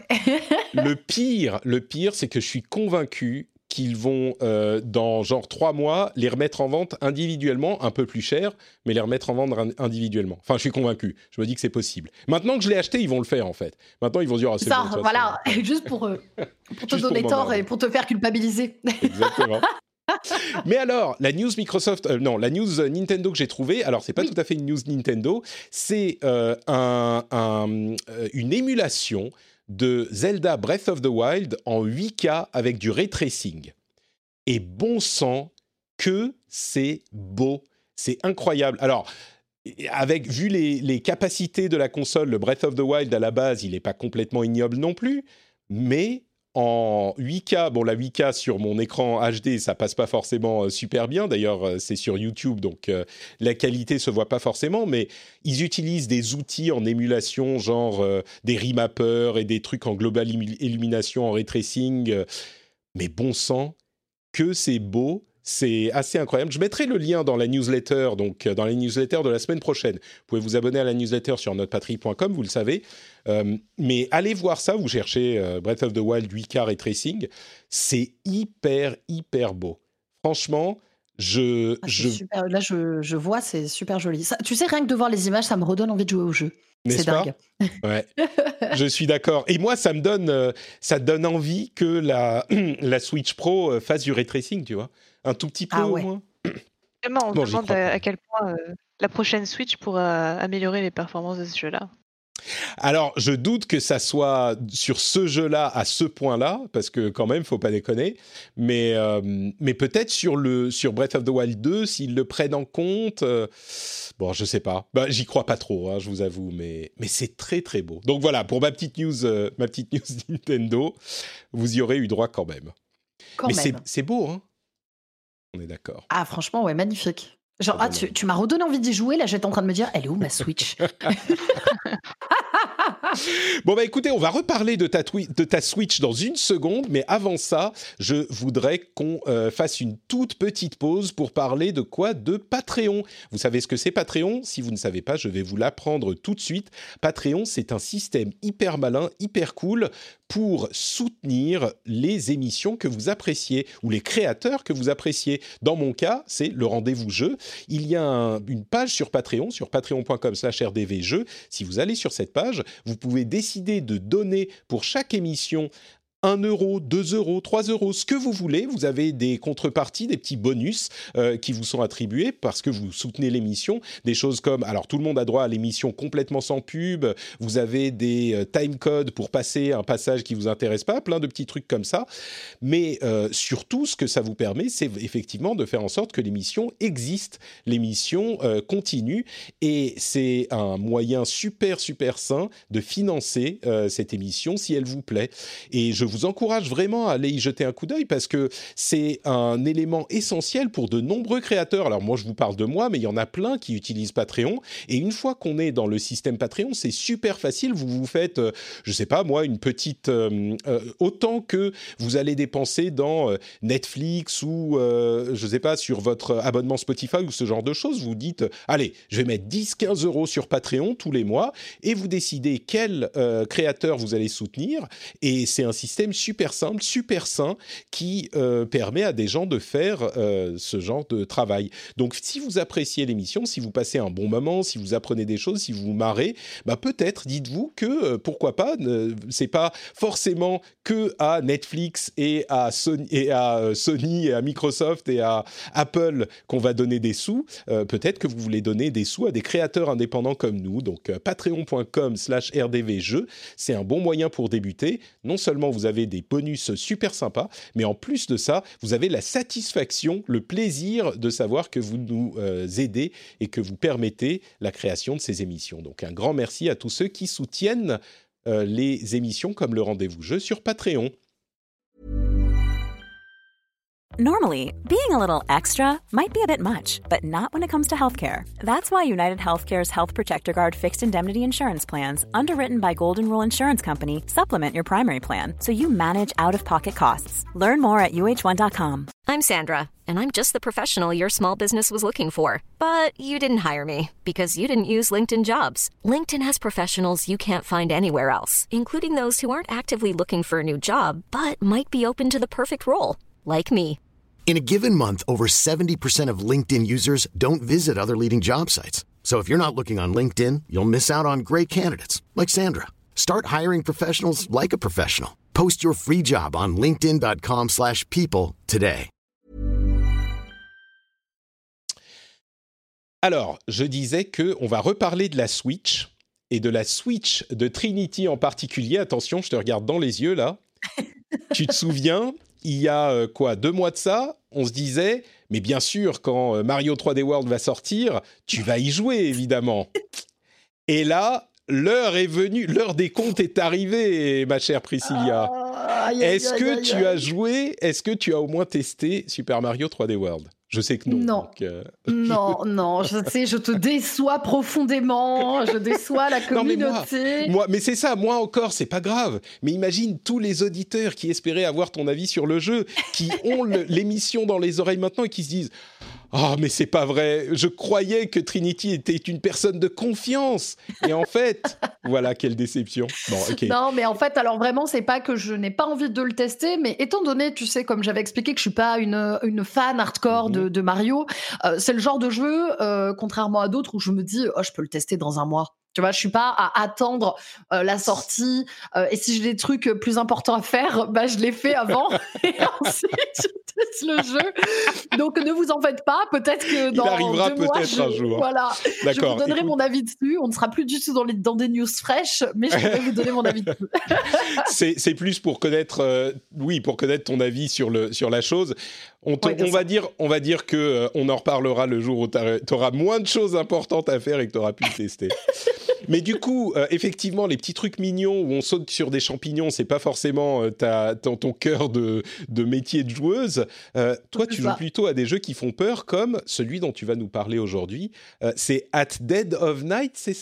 le pire, le pire, c'est que je suis convaincu qu'ils vont, euh, dans genre trois mois, les remettre en vente individuellement, un peu plus cher, mais les remettre en vente individuellement. Enfin, je suis convaincu. Je me dis que c'est possible. Maintenant que je l'ai acheté, ils vont le faire, en fait. Maintenant, ils vont dire... Ah, c'est ça, bon, voilà. Ça, juste pour, euh, pour te Juste donner pour tort et pour te faire culpabiliser. Exactement. Mais alors, la news Microsoft, euh, non, la news Nintendo que j'ai trouvée, alors c'est pas oui. tout à fait une news Nintendo, c'est euh, un, un, euh, une émulation de Zelda Breath of the Wild en huit K avec du ray tracing. Et bon sang, que c'est beau, c'est incroyable. Alors, avec, vu les, les capacités de la console, le Breath of the Wild à la base, il n'est pas complètement ignoble non plus, mais... En huit K, bon la huit K sur mon écran H D, ça passe pas forcément euh, super bien. D'ailleurs, euh, c'est sur YouTube, donc euh, la qualité se voit pas forcément. Mais ils utilisent des outils en émulation, genre euh, des remappers et des trucs en global illumination, en ray tracing. Euh, mais bon sang, que c'est beau. C'est assez incroyable. Je mettrai le lien dans la newsletter, donc dans la newsletter de la semaine prochaine. Vous pouvez vous abonner à la newsletter sur notre patrie point com, vous le savez. Euh, mais allez voir ça, vous cherchez euh, Breath of the Wild huit K Ray Tracing. C'est hyper, hyper beau. Franchement, je... Ah, je... Super. Là, je, je vois, c'est super joli. Ça, tu sais, rien que de voir les images, ça me redonne envie de jouer au jeu. N'est-ce c'est pas? dingue. Ouais, je suis d'accord. Et moi, ça me donne, euh, ça donne envie que la, la Switch Pro euh, fasse du ray tracing, tu vois. Un tout petit peu ah, au ouais. moins. Vraiment, on bon, se demande à, à quel point euh, la prochaine Switch pourra améliorer les performances de ce jeu-là. Alors, je doute que ça soit sur ce jeu-là à ce point-là, parce que quand même, faut pas déconner. Mais, euh, mais peut-être sur le sur Breath of the Wild deux, s'ils le prennent en compte. Euh, bon, je sais pas. Bah, j'y crois pas trop, hein, je vous avoue, mais mais c'est très très beau. Donc voilà, pour ma petite news, euh, ma petite news Nintendo, vous y aurez eu droit quand même. Quand mais même. c'est c'est beau, hein. On est d'accord. Ah, franchement, ouais, magnifique. Genre, ah, tu, tu m'as redonné envie d'y jouer. Là, j'étais en train de me dire, elle est où ma Switch? Bon, bah écoutez, on va reparler de ta, twi- de ta Switch dans une seconde. Mais avant ça, je voudrais qu'on euh, fasse une toute petite pause pour parler de quoi? De Patreon. Vous savez ce que c'est Patreon? Si vous ne savez pas, je vais vous l'apprendre tout de suite. Patreon, c'est un système hyper malin, hyper cool pour soutenir les émissions que vous appréciez ou les créateurs que vous appréciez. Dans mon cas, c'est le Rendez-vous Jeu. Il y a un, une page sur Patreon, sur patreon point com slash r d v jeux. Si vous allez sur cette page, vous pouvez décider de donner pour chaque émission un euro, deux euros, trois euros, ce que vous voulez. Vous avez des contreparties, des petits bonus euh, qui vous sont attribués parce que vous soutenez l'émission. Des choses comme, alors tout le monde a droit à l'émission complètement sans pub, vous avez des euh, time codes pour passer un passage qui vous intéresse pas, plein de petits trucs comme ça. Mais euh, surtout, ce que ça vous permet, c'est effectivement de faire en sorte que l'émission existe, l'émission euh, continue. Et c'est un moyen super, super sain de financer euh, cette émission si elle vous plaît. Et je vous encourage vraiment à aller y jeter un coup d'œil parce que c'est un élément essentiel pour de nombreux créateurs. Alors moi, je vous parle de moi, mais il y en a plein qui utilisent Patreon. Et une fois qu'on est dans le système Patreon, c'est super facile. Vous vous faites, euh, je sais pas moi, une petite... Euh, euh, autant que vous allez dépenser dans euh, Netflix ou, euh, je sais pas, sur votre abonnement Spotify ou ce genre de choses. Vous dites, allez, je vais mettre dix à quinze euros sur Patreon tous les mois et vous décidez quel euh, créateur vous allez soutenir. Et c'est un système super simple, super sain, qui euh, permet à des gens de faire euh, ce genre de travail. Donc, si vous appréciez l'émission, si vous passez un bon moment, si vous apprenez des choses, si vous vous marrez, bah peut-être, dites-vous que, euh, pourquoi pas, ne, c'est pas forcément que à Netflix et à Sony et à, euh, Sony et à Microsoft et à Apple qu'on va donner des sous. Euh, peut-être que vous voulez donner des sous à des créateurs indépendants comme nous. Donc, euh, patreon point com slash r d v jeux, c'est un bon moyen pour débuter. Non seulement vous avez des bonus super sympas, mais en plus de ça, vous avez la satisfaction, le plaisir de savoir que vous nous euh, aidez et que vous permettez la création de ces émissions. Donc un grand merci à tous ceux qui soutiennent euh, les émissions comme le Rendez-vous Jeu sur Patreon. Normally, being a little extra might be a bit much, but not when it comes to healthcare. That's why United Healthcare's Health Protector Guard fixed indemnity insurance plans, underwritten by Golden Rule Insurance Company, supplement your primary plan so you manage out-of-pocket costs. Learn more at u h one dot com. I'm Sandra, and I'm just the professional your small business was looking for. But you didn't hire me because you didn't use LinkedIn Jobs. LinkedIn has professionals you can't find anywhere else, including those who aren't actively looking for a new job, but might be open to the perfect role, like me. In a given month, over seventy percent of LinkedIn users don't visit other leading job sites. So if you're not looking on LinkedIn, you'll miss out on great candidates like Sandra. Start hiring professionals like a professional. Post your free job on linkedin dot com slash people today. Alors, je disais qu'on va reparler de la Switch et de la Switch de Trinity en particulier. Attention, je te regarde dans les yeux là. Tu te souviens, il y a euh, quoi, deux mois de ça, on se disait, mais bien sûr, quand euh, Mario trois D World va sortir, tu vas y jouer, évidemment. Et là, l'heure est venue, l'heure des comptes est arrivée, ma chère Priscilla. Ah, aïe, aïe, est-ce aïe, que aïe, tu aïe. as joué, est-ce que tu as au moins testé Super Mario trois D World ? Je sais que non. Non. Donc, euh... Non, non, je sais, je te déçois profondément, je déçois la Non, mais moi, communauté. moi, mais c'est ça, moi encore, c'est pas grave. Mais imagine tous les auditeurs qui espéraient avoir ton avis sur le jeu, qui ont le- l'émission dans les oreilles maintenant et qui se disent « Oh, mais c'est pas vrai, je croyais que Trinity était une personne de confiance. » Et en fait, voilà, quelle déception. Bon, ok. Non, mais en fait, alors vraiment, c'est pas que je n'ai pas envie de le tester, mais étant donné, tu sais, comme j'avais expliqué que je suis pas une, une fan hardcore de, de Mario, euh, c'est le genre de jeu, euh, contrairement à d'autres, où je me dis, oh, je peux le tester dans un mois. Tu vois, je suis pas à attendre euh, la sortie. Euh, et si j'ai des trucs plus importants à faire, bah, je les fais avant. Et ensuite, je teste le jeu. Donc, ne vous en faites pas. Peut-être que dans arrivera deux mois, peut-être je, un jour. Voilà, D'accord. je vous donnerai Écoute, mon avis dessus. On ne sera plus du tout dans, les, dans des news fraîches, mais je pourrais vous donner mon avis dessus. c'est, c'est plus pour connaître, euh, oui, pour connaître ton avis sur, le, sur la chose. On, te- Oui, bien on, va sûr. dire, on va dire que euh, on en reparlera le jour où tu auras moins de choses importantes à faire et que tu auras pu le tester. Mais du coup, euh, effectivement, les petits trucs mignons où on saute sur des champignons, c'est pas forcément euh, ta, ton, ton cœur de, de métier de joueuse. Euh, toi, C'est tu ça. joues plutôt à des jeux qui font peur, comme celui dont tu vas nous parler aujourd'hui. Euh, c'est At Dead of Night, c'est ça ?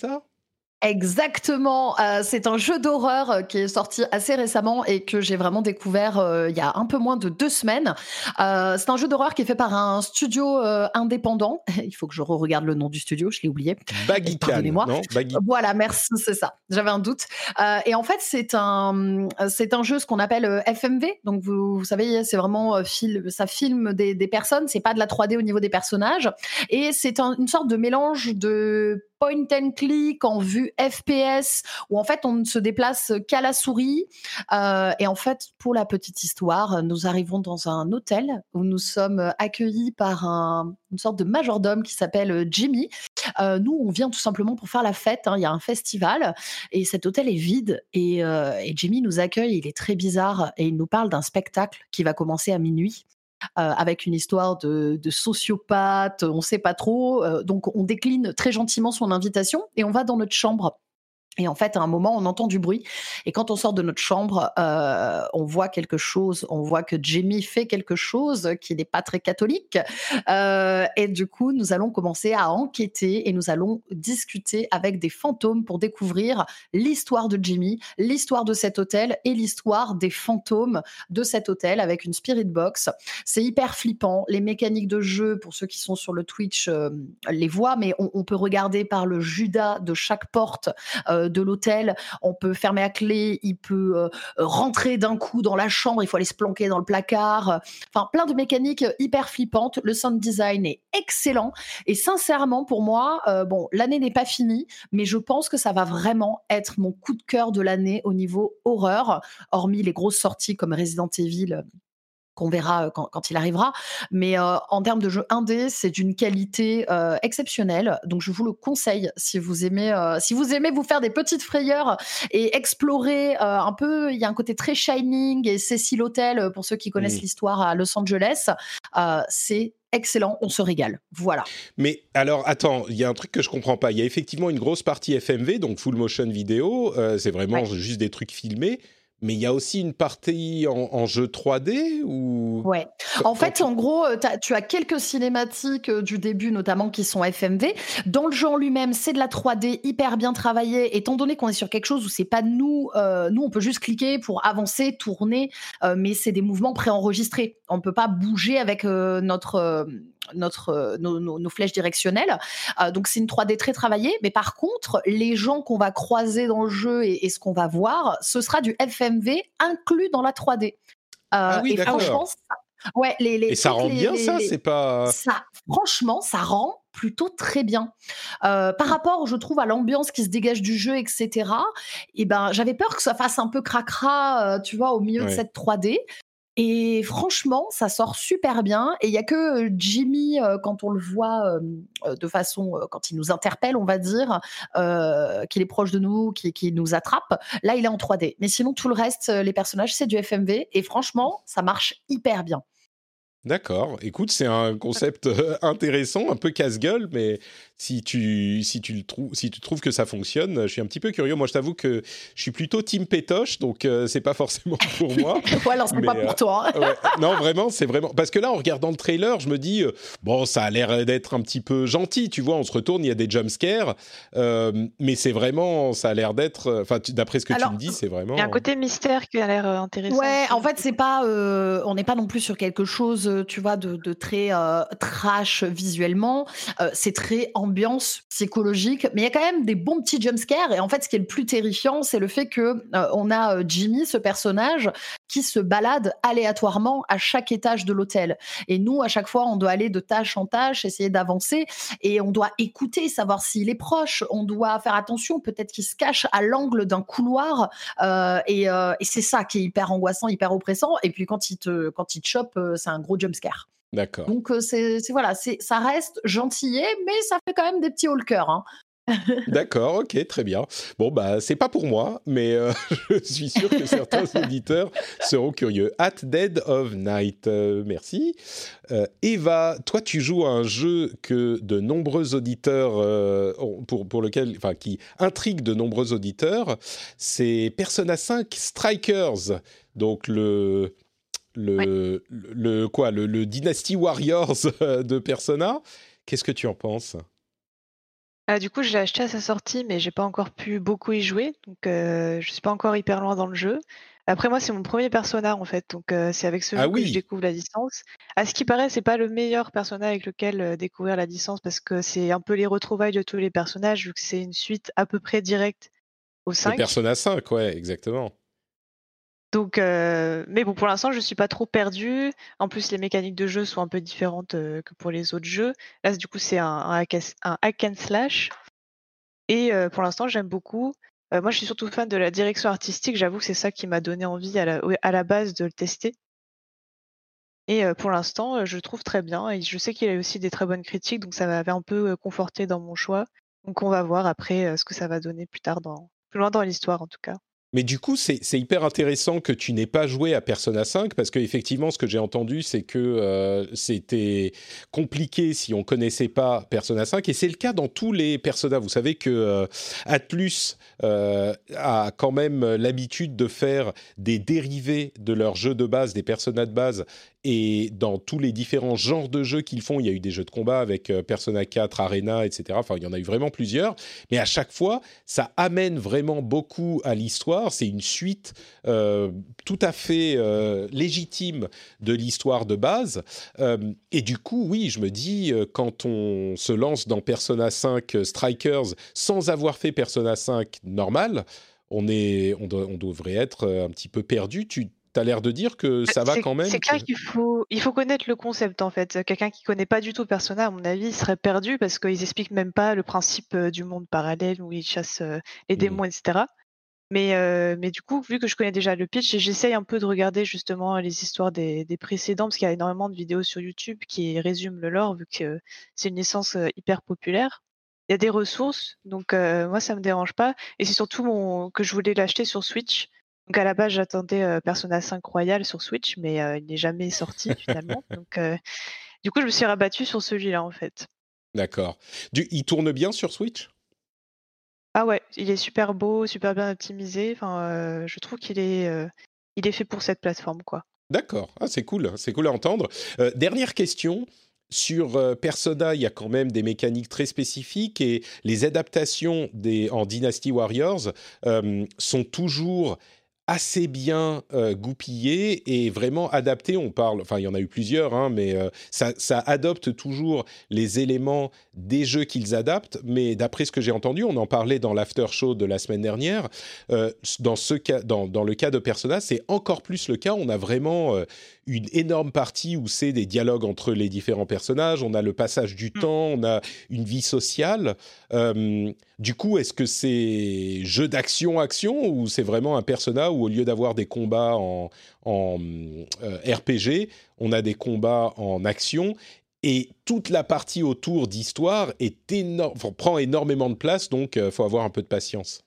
Exactement, heu, c'est un jeu d'horreur, heu, qui est sorti assez récemment et que j'ai vraiment découvert, heu, il y a un peu moins de deux semaines. Heu, c'est un jeu d'horreur qui est fait par un studio, heu, indépendant. Il faut que je reregarde le nom du studio, je l'ai oublié. Et Bagican, pardonnez-moi. non? Bagi Voilà, merci, c'est ça. J'avais un doute. Heu et en fait, c'est un, mmh, c'est un jeu, ce qu'on appelle, heu, F M V. Donc vous vous savez, c'est vraiment, heu, fil ça filme des des personnes, c'est pas de la trois D au niveau des personnages et c'est un une sorte de mélange de point and click en vue F P S où en fait on ne se déplace qu'à la souris. Euh, et en fait, pour la petite histoire, nous arrivons dans un hôtel où nous sommes accueillis par un, une sorte de majordome qui s'appelle Jimmy. Euh, nous, on vient tout simplement pour faire la fête. Hein. Il y a un festival et cet hôtel est vide et, euh, et Jimmy nous accueille. Il est très bizarre et il nous parle d'un spectacle qui va commencer à minuit. Euh, avec une histoire de, de sociopathe, on ne sait pas trop. Euh, donc on décline très gentiment son invitation et on va dans notre chambre. Et en fait, à un moment, on entend du bruit. Et quand on sort de notre chambre, euh, on voit quelque chose. On voit que Jamie fait quelque chose qui n'est pas très catholique. Euh, et du coup, nous allons commencer à enquêter et nous allons discuter avec des fantômes pour découvrir l'histoire de Jamie, l'histoire de cet hôtel et l'histoire des fantômes de cet hôtel avec une spirit box. C'est hyper flippant. Les mécaniques de jeu, pour ceux qui sont sur le Twitch, euh, les voient, mais on, on peut regarder par le Judas de chaque porte euh, de l'hôtel, on peut fermer à clé, il peut euh, rentrer d'un coup dans la chambre, il faut aller se planquer dans le placard. Enfin, plein de mécaniques hyper flippantes. Le sound design est excellent et sincèrement, pour moi, euh, bon, l'année n'est pas finie, mais je pense que ça va vraiment être mon coup de cœur de l'année au niveau horreur, hormis les grosses sorties comme Resident Evil qu'on verra quand, quand il arrivera. Mais euh, en termes de jeu indé, c'est d'une qualité euh, exceptionnelle. Donc je vous le conseille si vous aimez, euh, si vous aimez vous faire des petites frayeurs et explorer euh, un peu. Il y a un côté très Shining et Cecil Hotel pour ceux qui connaissent Mmh. l'histoire à Los Angeles. Euh, c'est excellent, on se régale. Voilà. Mais alors, attends, il y a un truc que je comprends pas. Il y a effectivement une grosse partie F M V, donc full motion vidéo. Euh, c'est vraiment Ouais. juste des trucs filmés. Mais il y a aussi une partie en, en jeu trois D ou... Ouais. En fait, en gros, euh, t'as- tu as quelques cinématiques euh, du début, notamment, qui sont F M V. Dans le jeu en lui-même, c'est de la trois D hyper bien travaillée. Étant donné qu'on est sur quelque chose où c'est pas nous, euh, nous, on peut juste cliquer pour avancer, tourner, euh, mais c'est des mouvements préenregistrés. On peut pas bouger avec euh, notre, euh, notre, euh, nos, nos- nos flèches directionnelles. Euh, donc, c'est une trois D très travaillée. Mais par contre, les gens qu'on va croiser dans le jeu et, et ce qu'on va voir, ce sera du F M V inclus dans la trois D. Ah Euh, oui, et franchement, d'accord. ça, ouais, les, les, Et ça toutes rend les, bien les, ça, les- c'est pas... ça, franchement, ça rend plutôt très bien. Euh, par rapport, je trouve, à l'ambiance qui se dégage du jeu, et cetera. Et ben, j'avais peur que ça fasse un peu cracra, euh, tu vois, au milieu de Ouais. cette trois D. Et franchement, ça sort super bien. Et il y a que euh, Jimmy, euh, quand on le voit euh, euh, de façon, euh, quand il nous interpelle, on va dire, euh, qu'il est proche de nous, qui, qui nous attrape. Là, il est en trois D. Mais sinon, tout le reste, euh, les personnages, c'est du F M V. Et franchement, ça marche hyper bien. D'accord. Écoute, c'est un concept euh, intéressant, un peu casse-gueule, mais si tu si tu le trouves si tu trouves que ça fonctionne, je suis un petit peu curieux. Moi, je t'avoue que je suis plutôt team pétoche, donc euh, c'est pas forcément pour moi. Ouais, alors c'est Mais, pas pour euh, toi. hein. Ouais. Non, vraiment, c'est vraiment parce que là, en regardant le trailer, je me dis euh, bon, ça a l'air d'être un petit peu gentil, tu vois. On se retourne, il y a des jumpscares, euh, mais c'est vraiment, ça a l'air d'être. Enfin, tu- d'après ce que Alors, tu me dis, c'est vraiment. Il y a un côté mystère qui a l'air euh, intéressant. Ouais, aussi, en du fait, coup. c'est pas, euh, on n'est pas non plus sur quelque chose, euh, tu vois, de, de très euh, trash visuellement. Euh, c'est très ambiance psychologique, mais il y a quand même des bons petits jumpscares. Et en fait, ce qui est le plus terrifiant, c'est le fait que euh, on a euh, Jimmy, ce personnage, qui se balade aléatoirement à chaque étage de l'hôtel. Et nous, à chaque fois, on doit aller de tâche en tâche, essayer d'avancer, et on doit écouter, savoir s'il est proche. On doit faire attention, peut-être qu'il se cache à l'angle d'un couloir. Euh, et, euh, et c'est ça qui est hyper angoissant, hyper oppressant. Et puis quand il te, quand il te chope, euh, c'est un gros jumpscare. D'accord. Donc euh, c'est, c'est voilà, c'est, ça reste gentillet, mais ça fait quand même des petits hauts le cœur. Hein. D'accord, ok, très bien. Bon, bah, c'est pas pour moi, mais euh, je suis sûr que certains auditeurs seront curieux. At Dead of Night, euh, merci. Euh, Eva, toi, tu joues à un jeu que de nombreux auditeurs, euh, ont- pour, pour lequel, enfin, qui intrigue de nombreux auditeurs. C'est Persona cinq Strikers, donc le. Le, Ouais. le, le- quoi, le, le Dynasty Warriors de Persona. Qu'est-ce que tu en penses ? Ah, du coup, je l'ai acheté à sa sortie, mais j'ai pas encore pu beaucoup y jouer, donc heu, je suis pas encore hyper loin dans le jeu. Après moi, c'est mon premier Persona, en fait, donc heu, c'est avec ce Ah jeu que je oui, découvre la licence. À ce qui paraît, c'est pas le meilleur Persona avec lequel, heu, découvrir la licence parce que c'est un peu les retrouvailles de tous les personnages, vu que c'est une suite à peu près directe au de cinq. Persona cinq, ouais, exactement. Donc heu, mais bon, pour l'instant, je suis pas trop perdue. En plus, les mécaniques de jeu sont un peu différentes, heu, que pour les autres jeux. Là, du coup, c'est un un hack as un hack and slash. Et heu, pour l'instant, j'aime beaucoup. Heu, moi, je suis surtout fan de la direction artistique. J'avoue que c'est ça qui m'a donné envie à la ouais, à la base de le tester et heu, pour l'instant, heu, je le trouve très bien et je sais qu'il a aussi des très bonnes critiques, donc ça m'avait un peu, heu, confortée dans mon choix. Donc on va voir après, heu, ce que ça va donner plus tard dans plus loin dans l'histoire, en tout cas. Mais du coup, c'est c'est hyper intéressant que tu n'aies pas joué à Persona cinq parce qu'effectivement, ce que j'ai entendu, c'est que euh, c'était compliqué si on connaissait pas Persona cinq et c'est le cas dans tous les Persona. Vous savez que euh, Atlus euh, a quand même l'habitude de faire des dérivés de leurs jeux de base, des Persona de base. Et dans tous les différents genres de jeux qu'ils font, il y a eu des jeux de combat avec euh, Persona quatre, Arena, et cetera. Enfin, il y en a eu vraiment plusieurs. Mais à chaque fois, ça amène vraiment beaucoup à l'histoire. C'est une suite euh, tout à fait euh, légitime de l'histoire de base. Euh, et du coup, oui, je me dis, euh, quand on se lance dans Persona cinq Strikers sans avoir fait Persona cinq normal, on, est, on, doit, on devrait être un petit peu perdu. Tu as l'air de dire que Heu, ça va c'est quand même c'est que... clair qu'il faut il faut connaître le concept, en fait. Quelqu'un qui connaît pas du tout Persona, à mon avis, il serait perdu parce qu'ils expliquent même pas le principe, heu, du monde parallèle où ils chassent, heu, les Hmm. démons et cetera. Mais heu, mais du coup, vu que je connais déjà le pitch et j'essaye un peu de regarder justement les histoires des des précédents, parce qu'il y a énormément de vidéos sur YouTube qui résument le lore, vu que c'est une licence, heu, hyper populaire. Il y a des ressources, donc heu, moi ça me dérange pas et c'est surtout mon que je voulais l'acheter sur Switch. Donc à la base, j'attendais, heu, Persona cinq Royal sur Switch, mais heu, il n'est jamais sorti finalement. Donc heu, du coup, je me suis rabattue sur celui-là, en fait. D'accord. Du, il tourne bien sur Switch? Ah ouais, il est super beau, super bien optimisé. Enfin, heu, je trouve qu'il est, heu, il est fait pour cette plateforme, quoi. D'accord, ah, c'est cool, c'est cool à entendre. Euh, dernière question, sur euh, Persona, il y a quand même des mécaniques très spécifiques et les adaptations des, en Dynasty Warriors euh, sont toujours assez bien euh, goupillées et vraiment adaptées. On parle, enfin il y en a eu plusieurs, hein, mais euh, ça, ça adopte toujours les éléments des jeux qu'ils adaptent. Mais d'après ce que j'ai entendu, on en parlait dans l'after show de la semaine dernière. Euh, dans ce cas, dans, dans le cas de Persona, c'est encore plus le cas. On a vraiment euh, une énorme partie où c'est des dialogues entre les différents personnages. On a le passage du Mmh. temps, on a une vie sociale. Euh, du coup, est-ce que c'est jeu d'action-action ou c'est vraiment un Persona où au lieu d'avoir des combats en, en euh, R P G, on a des combats en action et toute la partie autour d'histoire est énorme, enfin, prend énormément de place, donc il euh, faut avoir un peu de patience.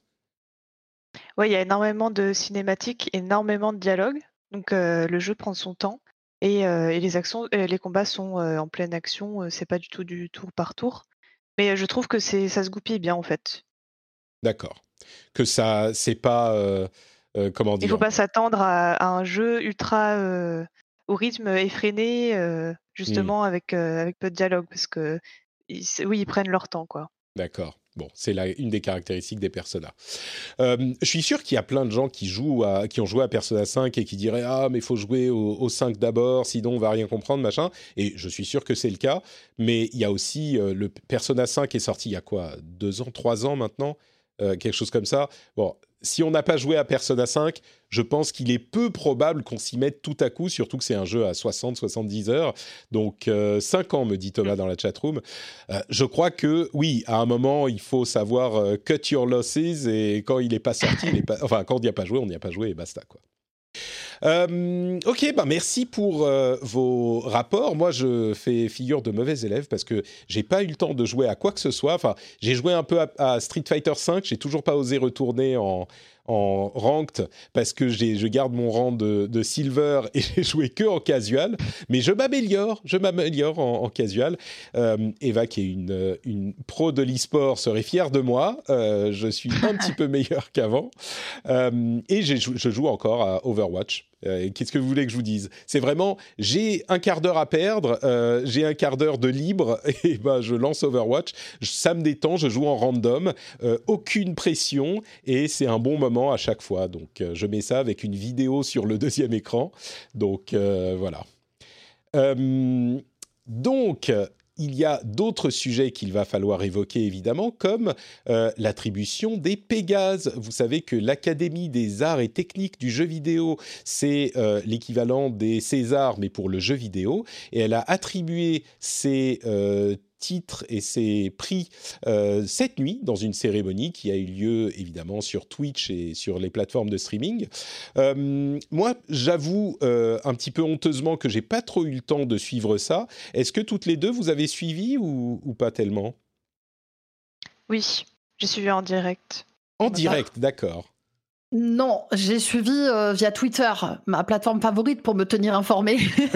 Ouais, il y a énormément de cinématiques, énormément de dialogues, donc heu, le jeu prend son temps et heu et les actions heu, les combats sont, heu, en pleine action, heu, c'est pas du tout du tour par tour. Mais heu, je trouve que c'est ça se goupille bien, en fait. D'accord. Que ça, c'est pas, euh, euh, comment Il faut dire. pas s'attendre à à un jeu ultra, heu, au rythme effréné, heu, Hmm. justement avec, heu, avec peu de dialogue parce que ils s oui, ils prennent leur temps, quoi. D'accord. Bon, c'est la, une des caractéristiques des Persona. Euh, je suis sûr qu'il y a plein de gens qui jouent à, qui ont joué à Persona cinq et qui diraient ah mais il faut jouer au, au cinq d'abord, sinon on va rien comprendre machin. Et je suis sûr que c'est le cas. Mais il y a aussi euh, le Persona cinq est sorti il y a quoi, deux ans, trois ans maintenant, euh, quelque chose comme ça. Bon, si on n'a pas joué à Persona cinq, je pense qu'il est peu probable qu'on s'y mette tout à coup, surtout que c'est un jeu à soixante soixante-dix heures. Donc euh, cinq ans, me dit Mmh. Thomas dans la chatroom. Euh, je crois que oui, à un moment, il faut savoir euh, cut your losses et quand il n'est pas sorti, il est pas, enfin quand on n'y a pas joué, on n'y a pas joué et basta quoi. Euh, ok, bah merci pour euh, vos rapports. Moi, je fais figure de mauvais élève parce que j'ai pas eu le temps de jouer à quoi que ce soit. Enfin, j'ai joué un peu à, à Street Fighter cinq. J'ai toujours pas osé retourner en en ranked parce que j'ai, je garde mon rang de, de silver et j'ai joué que en casual. Mais je m'améliore, je m'améliore en, en casual. Euh, Eva, qui est une, une pro de l'e-sport, serait fière de moi. Euh, je suis un petit peu meilleur qu'avant. Euh, et j'ai, je joue encore à Overwatch. Euh, qu'est-ce que vous voulez que je vous dise ? C'est vraiment, j'ai un quart d'heure à perdre, euh, j'ai un quart d'heure de libre, et ben je lance Overwatch, ça me détend, je joue en random, euh, aucune pression, et c'est un bon moment à chaque fois. Donc euh, je mets ça avec une vidéo sur le deuxième écran. Donc euh, voilà. Euh, donc... Il y a d'autres sujets qu'il va falloir évoquer, évidemment, comme euh, l'attribution des Pégases. Vous savez que l'Académie des arts et techniques du jeu vidéo, c'est euh, l'équivalent des Césars, mais pour le jeu vidéo. Et elle a attribué ces euh, titres et ces prix euh, cette nuit dans une cérémonie qui a eu lieu, évidemment, sur Twitch et sur les plateformes de streaming. Euh, moi, j'avoue euh, un petit peu honteusement que j'ai pas trop eu le temps de suivre ça. Est-ce que toutes les deux, vous avez suivi ou, ou pas tellement ? Oui, j'ai suivi en direct. En direct, d'accord. Non, j'ai suivi euh, via Twitter, ma plateforme favorite pour me tenir informée.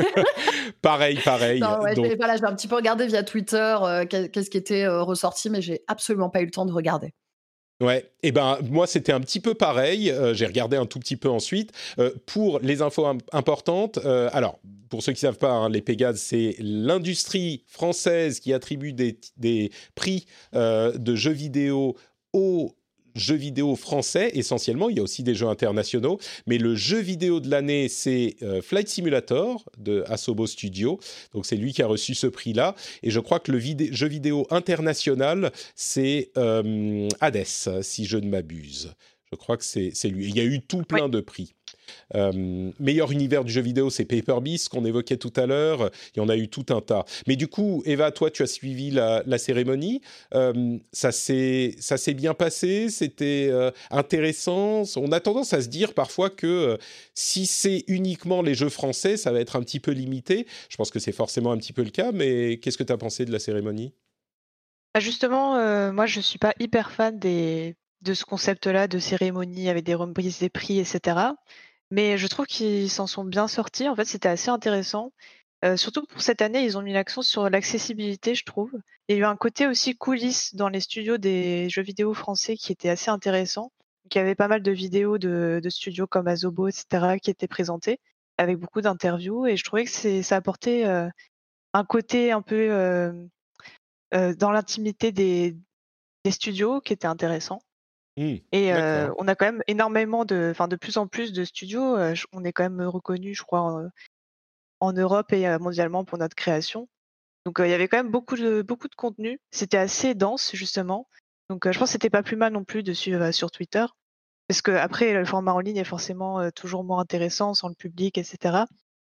Pareil, pareil. Non, ouais, Donc... j'ai, voilà, j'ai un petit peu regardé via Twitter euh, qu'est-ce qui était euh, ressorti, mais j'ai absolument pas eu le temps de regarder. Ouais, et ben moi c'était un petit peu pareil. Euh, j'ai regardé un tout petit peu ensuite euh, pour les infos im- importantes. Euh, alors pour ceux qui savent pas, hein, les Pégases c'est l'industrie française qui attribue des, des prix euh, de jeux vidéo aux jeux vidéo français essentiellement. Il y a aussi des jeux internationaux, mais le jeu vidéo de l'année c'est euh, Flight Simulator de Asobo Studio. Donc c'est lui qui a reçu ce prix-là. Et je crois que le vidé- jeu vidéo international c'est euh, Hades, si je ne m'abuse. Je crois que c'est, c'est lui. Il y a eu tout plein oui. de prix. Euh, meilleur univers du jeu vidéo, c'est Paper Beast qu'on évoquait tout à l'heure. Il y en a eu tout un tas. Mais du coup, Eva, toi, tu as suivi la, la cérémonie. Euh, ça s'est, ça s'est bien passé. C'était euh, intéressant. On a tendance à se dire parfois que euh, si c'est uniquement les jeux français, ça va être un petit peu limité. Je pense que c'est forcément un petit peu le cas. Mais qu'est-ce que tu as pensé de la cérémonie ? Justement, euh, moi, je suis pas hyper fan des, de ce concept-là de cérémonie avec des remises des prix, et cetera. Mais je trouve qu'ils s'en sont bien sortis. En fait, c'était assez intéressant. Euh, surtout pour cette année, ils ont mis l'accent sur l'accessibilité, je trouve. Il y a eu un côté aussi coulisses dans les studios des jeux vidéo français qui était assez intéressant. Donc, il y avait pas mal de vidéos de, de studios comme Asobo, et cetera, qui étaient présentées avec beaucoup d'interviews. Et je trouvais que c'est, ça apportait euh, un côté un peu euh, euh, dans l'intimité des, des studios qui était intéressant. Mmh, Et euh, on a quand même énormément de, enfin de plus en plus de studios. Euh, on est quand même reconnu, je crois, en, en Europe et euh, mondialement pour notre création. Donc euh, il y avait quand même beaucoup de beaucoup de contenu. C'était assez dense justement. Donc euh, je pense que c'était pas plus mal non plus de suivre euh, sur Twitter, parce que après le format en ligne est forcément euh, toujours moins intéressant sans le public, et cetera.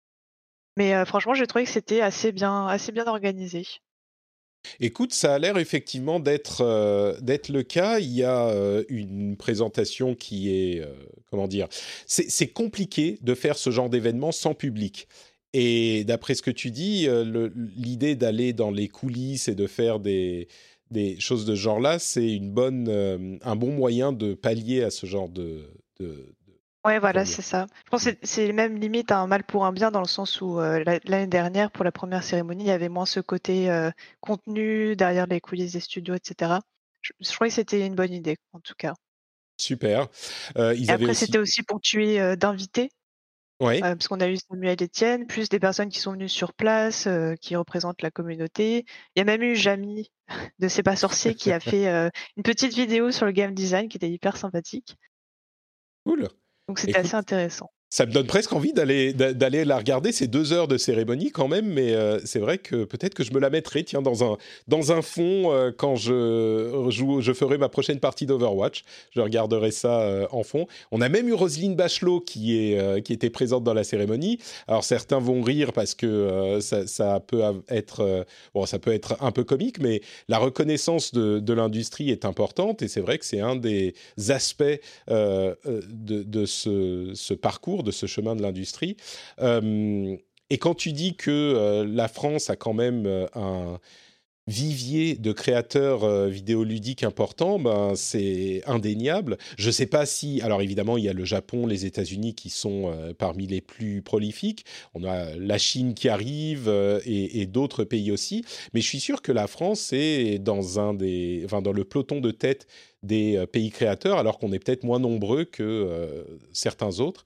Mais euh, franchement, j'ai trouvé que c'était assez bien, assez bien organisé. Écoute, ça a l'air effectivement d'être, euh, d'être le cas. Il y a euh, une présentation qui est, euh, comment dire, c'est, c'est compliqué de faire ce genre d'événement sans public. Et d'après ce que tu dis, euh, le, l'idée d'aller dans les coulisses et de faire des, des choses de ce genre-là, c'est une bonne, euh, un bon moyen de pallier à ce genre de... de Ouais, voilà, c'est ça. Je pense que c'est, c'est même limite un mal pour un bien dans le sens où euh, la- l'année dernière, pour la première cérémonie, il y avait moins ce côté euh, contenu derrière les coulisses des studios, et cetera. Je, je crois que c'était une bonne idée, en tout cas. Super. Euh, ils Et avaient après, aussi... c'était aussi ponctué euh, d'invités, Ouais. euh, parce qu'on a eu Samuel Etienne, plus des personnes qui sont venues sur place, euh, qui représentent la communauté. Il y a même eu Jamy de C'est pas sorcier qui a fait euh, une petite vidéo sur le game design qui était hyper sympathique. Cool. Donc c'était Écoute, assez intéressant. ça me donne presque envie d'aller, d'aller la regarder, ces deux heures de cérémonie quand même, mais euh, c'est vrai que peut-être que je me la mettrai, tiens, dans un, dans un fond euh, quand je, joue, je ferai ma prochaine partie d'Overwatch. Je regarderai ça euh, en fond. On a même eu Roselyne Bachelot qui, est, euh, qui était présente dans la cérémonie. Alors certains vont rire parce que euh, ça, ça, peut être, euh, bon, ça peut être un peu comique, mais la reconnaissance de, de l'industrie est importante et c'est vrai que c'est un des aspects euh, de, de ce, ce parcours, de ce chemin de l'industrie. Euh, et quand tu dis que euh, la France a quand même euh, un vivier de créateurs euh, vidéoludiques importants, ben, c'est indéniable. Je ne sais pas si... Alors évidemment, il y a le Japon, les États-Unis qui sont euh, parmi les plus prolifiques. On a la Chine qui arrive euh, et, et d'autres pays aussi. Mais je suis sûr que la France est dans, un des, enfin, dans le peloton de tête des euh, pays créateurs, alors qu'on est peut-être moins nombreux que euh, certains autres.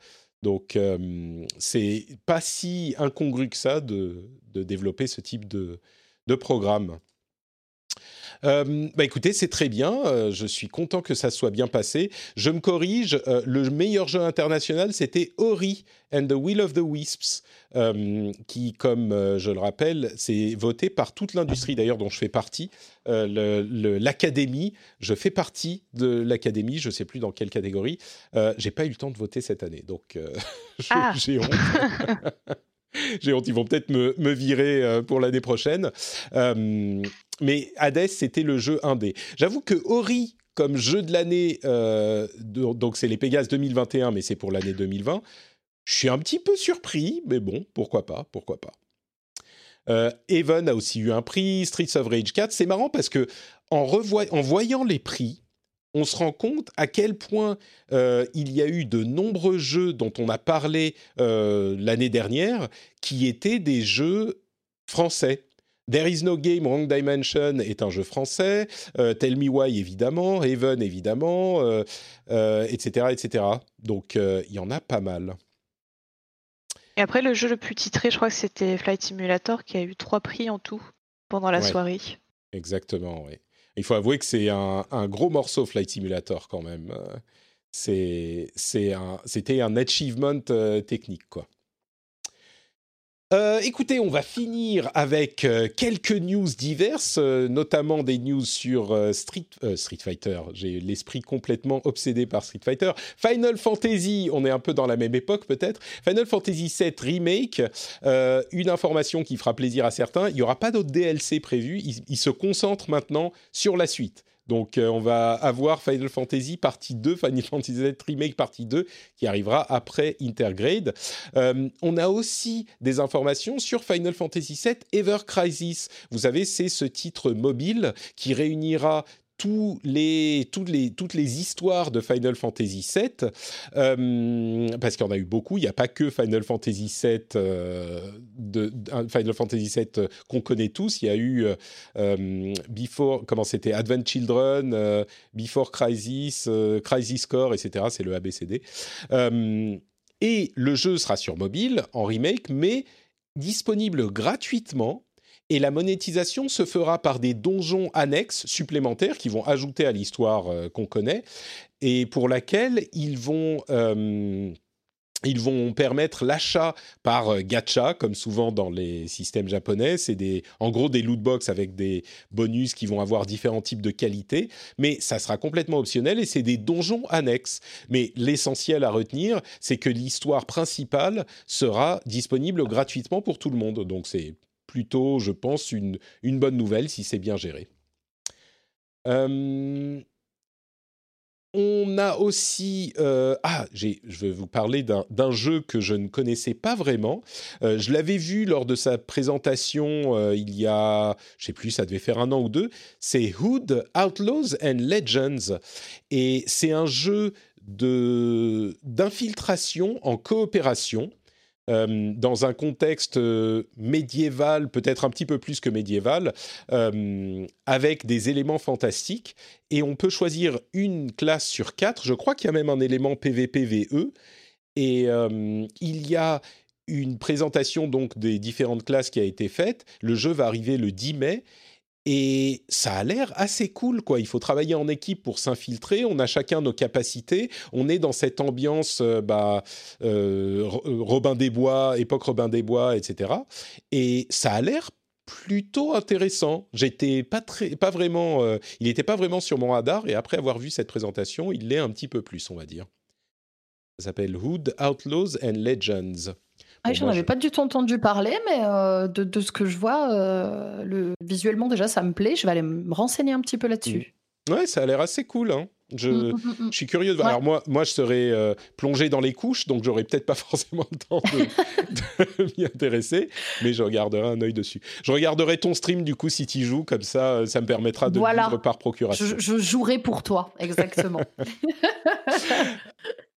Donc, euh, c'est pas si incongru que ça de, de développer ce type de, de programme. Euh, bah écoutez, c'est très bien. Euh, je suis content que ça soit bien passé. Je me corrige. Euh, le meilleur jeu international, c'était Ori and the Will of the Wisps, euh, qui, comme euh, je le rappelle, c'est voté par toute l'industrie, d'ailleurs, dont je fais partie. Euh, le, le, l'académie, je fais partie de l'académie. Je ne sais plus dans quelle catégorie. Euh, j'ai pas eu le temps de voter cette année, donc euh, je, Ah. j'ai honte. J'ai honte, ils vont peut-être me, me virer euh, pour l'année prochaine. Euh, mais Hades, c'était le jeu indé. J'avoue que Ori, comme jeu de l'année, euh, de, donc c'est les Pégases deux mille vingt et un, mais c'est pour l'année deux mille vingt, je suis un petit peu surpris, mais bon, pourquoi pas, pourquoi pas. Euh, Haven a aussi eu un prix, Streets of Rage quatre. C'est marrant parce que en, revoy- en voyant les prix, on se rend compte à quel point euh, il y a eu de nombreux jeux dont on a parlé euh, l'année dernière qui étaient des jeux français. There is no game, Wrong Dimension est un jeu français, euh, Tell Me Why évidemment, Haven évidemment, euh, euh, et cetera, et cetera. Donc euh, il y en a pas mal. Et après, le jeu le plus titré, je crois que c'était Flight Simulator, qui a eu trois prix en tout pendant la Ouais. soirée. Exactement, oui. Il faut avouer que c'est un, un gros morceau, Flight Simulator, quand même. Euh, c'est, c'est un, c'était un achievement euh, technique, quoi. Euh, écoutez, on va finir avec euh, quelques news diverses, euh, notamment des news sur euh, Street, euh, Street Fighter. J'ai l'esprit complètement obsédé par Street Fighter. Final Fantasy, on est un peu dans la même époque peut-être. Final Fantasy sept Remake, euh, une information qui fera plaisir à certains. Il n'y aura pas d'autres D L C prévus. Il, il se concentre maintenant sur la suite. Donc, euh, on va avoir Final Fantasy partie deux, Final Fantasy sept Remake partie deux, qui arrivera après Intergrade. Euh, on a aussi des informations sur Final Fantasy sept Ever Crisis. Vous savez, c'est ce titre mobile qui réunira tous les, toutes, les, toutes les histoires de Final Fantasy sept, euh, parce qu'il y en a eu beaucoup. Il n'y a pas que Final Fantasy sept, euh, de, de, Final Fantasy sept qu'on connaît tous. Il y a eu euh, Before, comment c'était, Advent Children, euh, Before Crisis, euh, Crisis Core, et cetera. C'est le A B C D. Euh, et le jeu sera sur mobile en remake, mais disponible gratuitement. Et la monétisation se fera par des donjons annexes supplémentaires qui vont ajouter à l'histoire euh, qu'on connaît et pour laquelle ils vont, euh, ils vont permettre l'achat par euh, gacha, comme souvent dans les systèmes japonais. C'est des, en gros des loot box avec des bonus qui vont avoir différents types de qualités, mais ça sera complètement optionnel et c'est des donjons annexes. Mais l'essentiel à retenir, c'est que l'histoire principale sera disponible gratuitement pour tout le monde. Donc c'est plutôt, je pense, une, une bonne nouvelle si c'est bien géré. Euh, on a aussi... Euh, ah, j'ai, je vais vous parler d'un, d'un jeu que je ne connaissais pas vraiment. Euh, je l'avais vu lors de sa présentation euh, il y a, je ne sais plus, ça devait faire un an ou deux. C'est Hood, Outlaws and Legends. Et c'est un jeu de, d'infiltration en coopération. Euh, dans un contexte euh, médiéval, peut-être un petit peu plus que médiéval, euh, avec des éléments fantastiques. Et on peut choisir une classe sur quatre. Je crois qu'il y a même un élément P V P V E. Et euh, il y a une présentation donc des différentes classes qui a été faite. Le jeu va arriver le dix mai. Et ça a l'air assez cool, quoi. Il faut travailler en équipe pour s'infiltrer. On a chacun nos capacités. On est dans cette ambiance, euh, bah, euh, Robin des Bois, époque Robin des Bois, et cetera. Et ça a l'air plutôt intéressant. J'étais pas très, pas vraiment, euh, il n'était pas vraiment sur mon radar. Et après avoir vu cette présentation, il l'est un petit peu plus, on va dire. Ça s'appelle Hood, Outlaws and Legends. Ah, Bon, j'en moi, avais je... pas du tout entendu parler, mais euh, de, de ce que je vois, euh, le, visuellement déjà, ça me plaît. Je vais aller me renseigner un petit peu là-dessus. Mmh. Ouais, ça a l'air assez cool, hein. Je, mmh, mmh, mmh. je suis curieux de voir. Ouais. Alors moi, moi, je serais euh, plongé dans les couches, donc j'aurais peut-être pas forcément le temps de, de m'y intéresser, mais je regarderai un œil dessus. Je regarderai ton stream du coup si tu y joues, comme ça, ça me permettra de voilà. vivre par procuration. Je, je jouerai pour toi, exactement.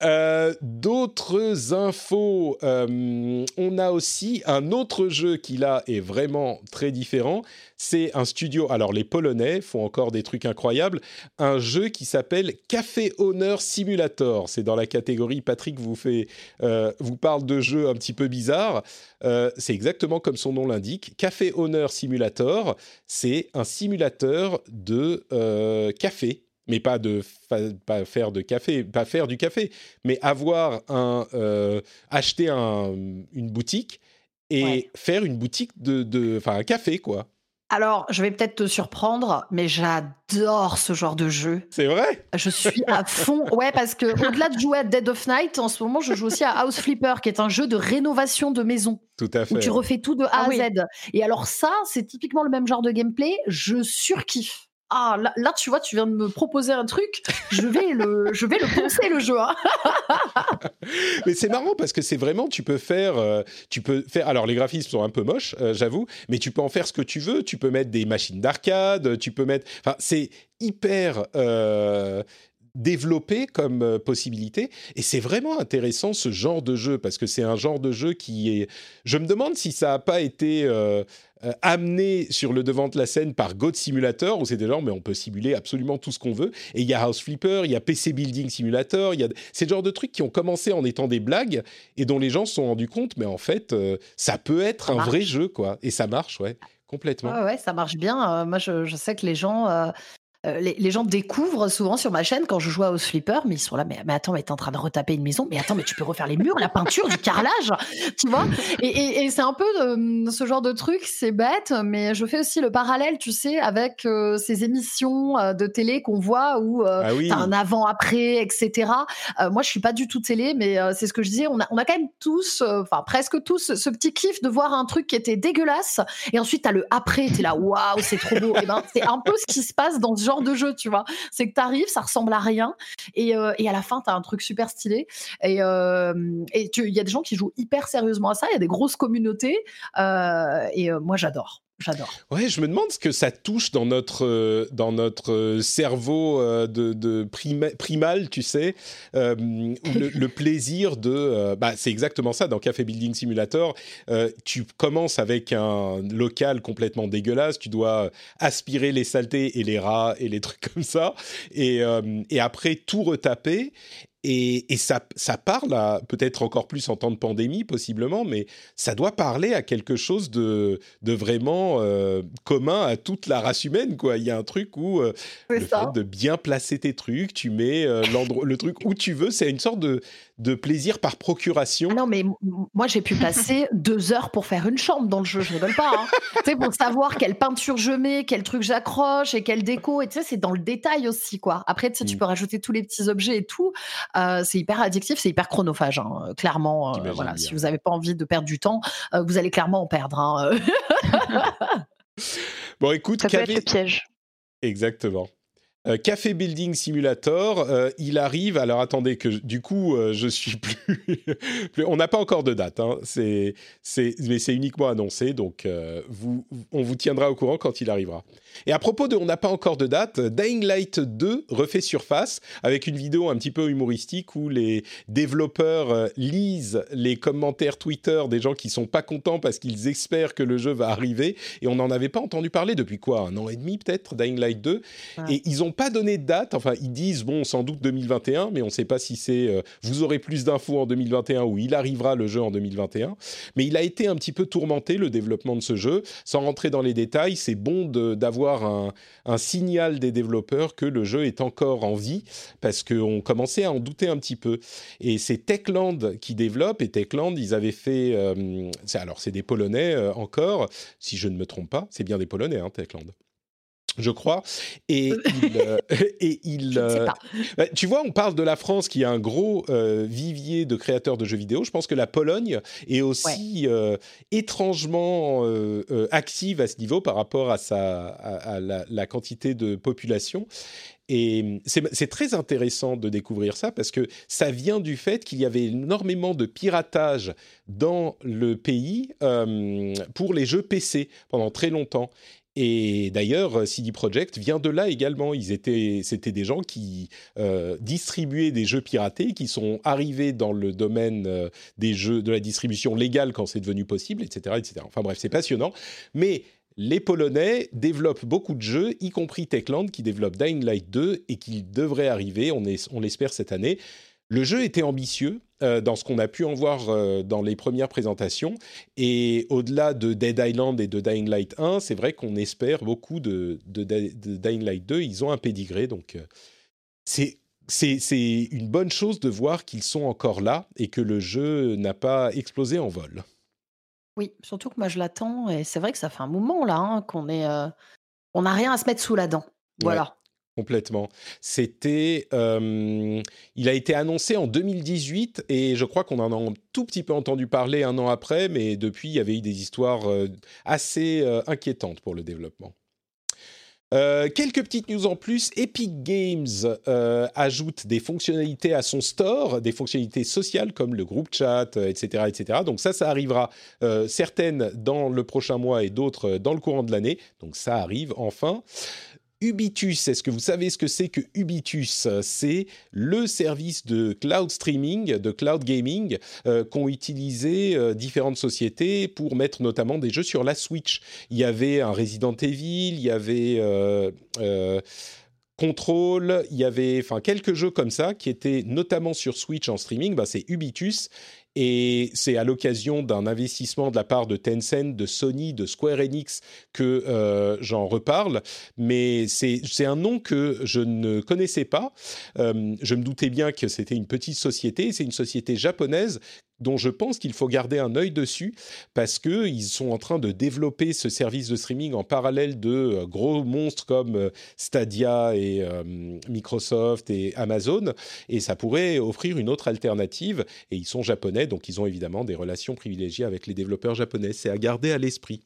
Euh, d'autres infos, euh, on a aussi un autre jeu qui là est vraiment très différent. C'est un studio, alors les Polonais font encore des trucs incroyables, un jeu qui s'appelle Café Owner Simulator. C'est dans la catégorie, Patrick vous, fait, euh, vous parle de jeux un petit peu bizarres. Euh, c'est exactement comme son nom l'indique. Café Owner Simulator, c'est un simulateur de euh, café. Mais pas de fa- pas faire de café, pas faire du café, mais avoir un euh, acheter un, une boutique et Ouais. faire une boutique de de enfin un café quoi. Alors, je vais peut-être te surprendre, mais j'adore ce genre de jeu. C'est vrai? Je suis à fond. Ouais, parce que au-delà de jouer à Dead of Night, en ce moment, je joue aussi à House Flipper, qui est un jeu de rénovation de maison. Tout à fait. Où tu refais tout de A Ah à oui. Z. Et alors ça, c'est typiquement le même genre de gameplay. Je surkiffe. Ah, là, là, tu vois, tu viens de me proposer un truc. Je vais le, je vais le penser, le jeu. Hein. Mais c'est marrant parce que c'est vraiment, tu peux faire, euh, tu peux faire. Alors les graphismes sont un peu moches, euh, j'avoue, mais tu peux en faire ce que tu veux. Tu peux mettre des machines d'arcade, tu peux mettre. Enfin, c'est hyper. Euh, développé comme euh, possibilité et c'est vraiment intéressant ce genre de jeu parce que c'est un genre de jeu qui est je me demande si ça n'a pas été euh, euh, amené sur le devant de la scène par Goat Simulator où c'est des gens mais on peut simuler absolument tout ce qu'on veut et il y a House Flipper, il y a P C Building Simulator, il y a c'est le genre de trucs qui ont commencé en étant des blagues et dont les gens se sont rendus compte mais en fait euh, ça peut être Ça un marche. vrai jeu quoi et ça marche ouais complètement. Ouais, ouais, ça marche bien. Euh, moi, je, je sais que les gens, euh, euh, les, les gens découvrent souvent sur ma chaîne quand je joue à House Flipper, mais ils sont là, mais, mais attends, mais t'es en train de retaper une maison, mais attends, mais tu peux refaire les murs, la peinture, du carrelage, tu vois. Et, et, et c'est un peu euh, ce genre de truc, c'est bête, mais je fais aussi le parallèle, tu sais, avec euh, ces émissions euh, de télé qu'on voit où euh, Ah oui. t'as un avant-après, et cetera. Euh, moi, je suis pas du tout télé, mais euh, c'est ce que je disais, on a, on a quand même tous, enfin euh, presque tous, ce petit kiff de voir un truc qui était dégueulasse, et ensuite t'as le après, t'es là, waouh, c'est trop beau. Et ben, c'est un peu ce qui se passe dans ce genre de jeu, tu vois. C'est que t'arrives, ça ressemble à rien, et, euh, et à la fin, t'as un truc super stylé. Et euh, et il y a des gens qui jouent hyper sérieusement à ça, il y a des grosses communautés, euh, et euh, moi, j'adore. J'adore. Ouais, je me demande ce que ça touche dans notre euh, dans notre euh, cerveau euh, de, de prima- primal, tu sais, euh, le, le plaisir de, euh, bah c'est exactement ça dans Café Building Simulator. Euh, tu commences avec un local complètement dégueulasse, tu dois aspirer les saletés et les rats et les trucs comme ça, et euh, et après tout retaper. Et, et ça, ça parle à, peut-être encore plus en temps de pandémie, possiblement, mais ça doit parler à quelque chose de, de vraiment euh, commun à toute la race humaine, quoi. Il y a un truc où euh, le ça. fait de bien placer tes trucs, tu mets euh, l'endroit, le truc où tu veux, c'est une sorte de, de plaisir par procuration. Ah non, mais m- moi, j'ai pu passer deux heures pour faire une chambre dans le jeu, je rigole pas. Hein. Tu sais, pour savoir quelle peinture je mets, quel truc j'accroche et quel déco. Et tu sais, c'est dans le détail aussi, quoi. Après, tu sais, tu Mm. peux rajouter tous les petits objets et tout. Euh, c'est hyper addictif, c'est hyper chronophage, hein, clairement. Euh, J'imagine voilà, bien. si vous n'avez pas envie de perdre du temps, euh, vous allez clairement en perdre. Hein. Bon, écoute, Ça peut être Café... le piège. Exactement. Euh, Café Building Simulator, euh, il arrive. Alors attendez que je- du coup euh, je suis plus, plus- on n'a pas encore de date. Hein, c'est, c'est, mais c'est uniquement annoncé, donc euh, vous, on vous tiendra au courant quand il arrivera. Et à propos de, on n'a pas encore de date. Dying Light deux refait surface avec une vidéo un petit peu humoristique où les développeurs euh, lisent les commentaires Twitter des gens qui sont pas contents parce qu'ils espèrent que le jeu va arriver. Et on n'en avait pas entendu parler depuis quoi, un an et demi peut-être, Dying Light deux. Ouais. Et ils n'ont pas donné de date, enfin ils disent bon sans doute deux mille vingt et un, mais on ne sait pas si c'est euh, vous aurez plus d'infos en deux mille vingt et un ou il arrivera le jeu en deux mille vingt et un, mais il a été un petit peu tourmenté le développement de ce jeu, sans rentrer dans les détails, c'est bon de, d'avoir un, un signal des développeurs que le jeu est encore en vie, parce qu'on commençait à en douter un petit peu, et c'est Techland qui développe, et Techland ils avaient fait, euh, c'est, alors c'est des Polonais euh, encore, si je ne me trompe pas, c'est bien des Polonais hein, Techland. Je crois, et il, euh, et il Je ne sais euh, pas. bah, tu vois, on parle de la France qui a un gros euh, vivier de créateurs de jeux vidéo. Je pense que la Pologne est aussi ouais. euh, étrangement euh, euh, active à ce niveau par rapport à, sa, à, à la, la quantité de population. Et c'est, c'est très intéressant de découvrir ça parce que ça vient du fait qu'il y avait énormément de piratage dans le pays euh, pour les jeux P C pendant très longtemps. Et d'ailleurs, C D Projekt vient de là également. Ils étaient, c'était des gens qui euh, distribuaient des jeux piratés, qui sont arrivés dans le domaine euh, des jeux, de la distribution légale quand c'est devenu possible, et cetera, et cetera. Enfin bref, c'est passionnant. Mais les Polonais développent beaucoup de jeux, y compris Techland, qui développe Dying Light deux et qui devrait arriver, on, est, on l'espère cette année. Le jeu était ambitieux euh, dans ce qu'on a pu en voir euh, dans les premières présentations. Et au-delà de Dead Island et de Dying Light un, c'est vrai qu'on espère beaucoup de, de, de, de Dying Light deux. Ils ont un pédigré, donc euh, c'est, c'est, c'est une bonne chose de voir qu'ils sont encore là et que le jeu n'a pas explosé en vol. Oui, surtout que moi je l'attends et c'est vrai que ça fait un moment là hein, qu'on est, euh, on n'a rien à se mettre sous la dent. Voilà. Ouais. Complètement. C'était, euh, il a été annoncé en deux mille dix-huit et je crois qu'on en a un tout petit peu entendu parler un an après, mais depuis, il y avait eu des histoires euh, assez euh, inquiétantes pour le développement. Euh, quelques petites news en plus. Epic Games euh, ajoute des fonctionnalités à son store, des fonctionnalités sociales comme le groupe chat, euh, et cetera, et cetera. Donc ça, ça arrivera euh, certaines dans le prochain mois et d'autres dans le courant de l'année. Donc ça arrive enfin. Ubitus, est-ce que vous savez ce que c'est que Ubitus ? C'est le service de cloud streaming, de cloud gaming, euh, qu'ont utilisé euh, différentes sociétés pour mettre notamment des jeux sur la Switch. Il y avait un Resident Evil, il y avait euh, euh, Control, il y avait enfin, quelques jeux comme ça qui étaient notamment sur Switch en streaming. Ben, c'est Ubitus. Et c'est à l'occasion d'un investissement de la part de Tencent, de Sony, de Square Enix que euh, j'en reparle. Mais c'est, c'est un nom que je ne connaissais pas. Euh, je me doutais bien que c'était une petite société. C'est une société japonaise dont je pense qu'il faut garder un œil dessus parce qu'ils sont en train de développer ce service de streaming en parallèle de euh, gros monstres comme euh, Stadia et euh, Microsoft et Amazon. Et ça pourrait offrir une autre alternative. Et ils sont japonais, donc ils ont évidemment des relations privilégiées avec les développeurs japonais. C'est à garder à l'esprit.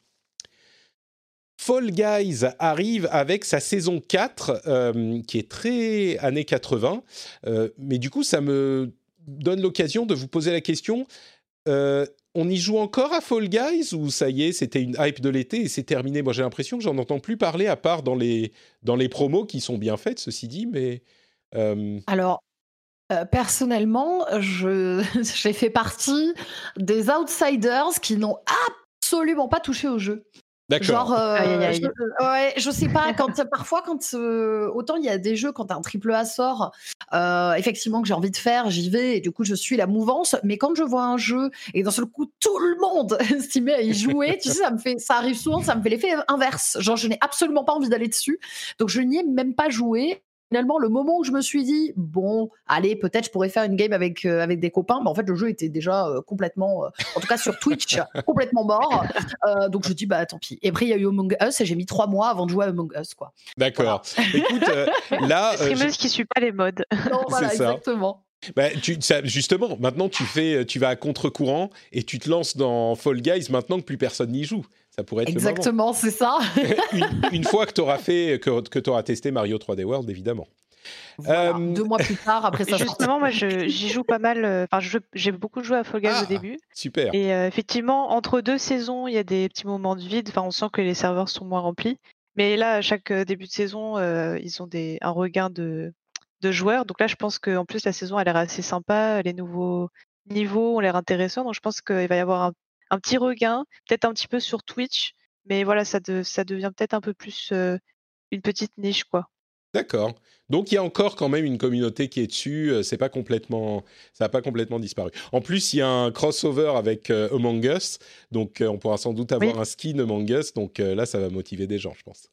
Fall Guys arrive avec sa saison quatre, euh, qui est très années quatre-vingts. Euh, mais du coup, ça me donne l'occasion de vous poser la question, euh, on y joue encore à Fall Guys ou ça y est, c'était une hype de l'été et c'est terminé ? Moi, j'ai l'impression que j'en entends plus parler à part dans les, dans les promos qui sont bien faites, ceci dit, mais... Euh... Alors, euh, personnellement, je, j'ai fait partie des outsiders qui n'ont absolument pas touché au jeu. D'accord. Genre, euh, Aïe, aïe, aïe. Je, ouais, je sais pas, quand, parfois, quand euh, autant il y a des jeux, quand un triple A sort, euh, effectivement, que j'ai envie de faire, j'y vais, et du coup, je suis la mouvance, mais quand je vois un jeu, et d'un seul coup, tout le monde s'y met à y jouer, tu sais, ça me fait, ça arrive souvent, ça me fait l'effet inverse. Genre, je n'ai absolument pas envie d'aller dessus, donc je n'y ai même pas joué. Finalement, le moment où je me suis dit, bon, allez, peut-être je pourrais faire une game avec, euh, avec des copains, bah, en fait, le jeu était déjà euh, complètement, euh, en tout cas sur Twitch, complètement mort. Euh, donc je dis, bah tant pis. Et après, il y a eu Among Us et j'ai mis trois mois avant de jouer à Among Us, quoi. D'accord. Voilà. Écoute, euh, là... Euh, streameuse je... qui ne suit pas les modes. Non, voilà, exactement. Bah, tu, ça, justement, maintenant, tu, fais, tu vas à contre-courant et tu te lances dans Fall Guys maintenant que plus personne n'y joue. Ça pourrait être exactement, c'est ça. une, une fois que tu auras fait, que, que tu auras testé Mario trois D World, évidemment. Voilà, euh... Deux mois plus tard, après ça. Justement, moi, je, j'y joue pas mal. Enfin, je, j'ai beaucoup joué à Fall Guys ah, au début. Super. Et euh, effectivement, entre deux saisons, il y a des petits moments de vide. Enfin, on sent que les serveurs sont moins remplis. Mais là, à chaque début de saison, euh, ils ont des, un regain de, de joueurs. Donc là, je pense qu'en plus, la saison a l'air assez sympa. Les nouveaux niveaux ont l'air intéressants. Donc je pense qu'il va y avoir un, un petit regain, peut-être un petit peu sur Twitch. Mais voilà, ça, de, ça devient peut-être un peu plus euh, une petite niche, quoi. D'accord. Donc, il y a encore quand même une communauté qui est dessus. C'est pas complètement, ça n'a pas complètement disparu. En plus, il y a un crossover avec euh, Among Us. Donc, euh, on pourra sans doute avoir oui. un skin Among Us. Donc euh, là, ça va motiver des gens, je pense.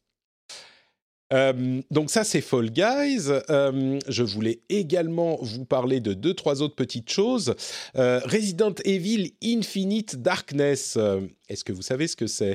Euh, donc ça, c'est Fall Guys. Euh, je voulais également vous parler de deux, trois autres petites choses. Euh, Resident Evil Infinite Darkness. Euh, est-ce que vous savez ce que c'est ?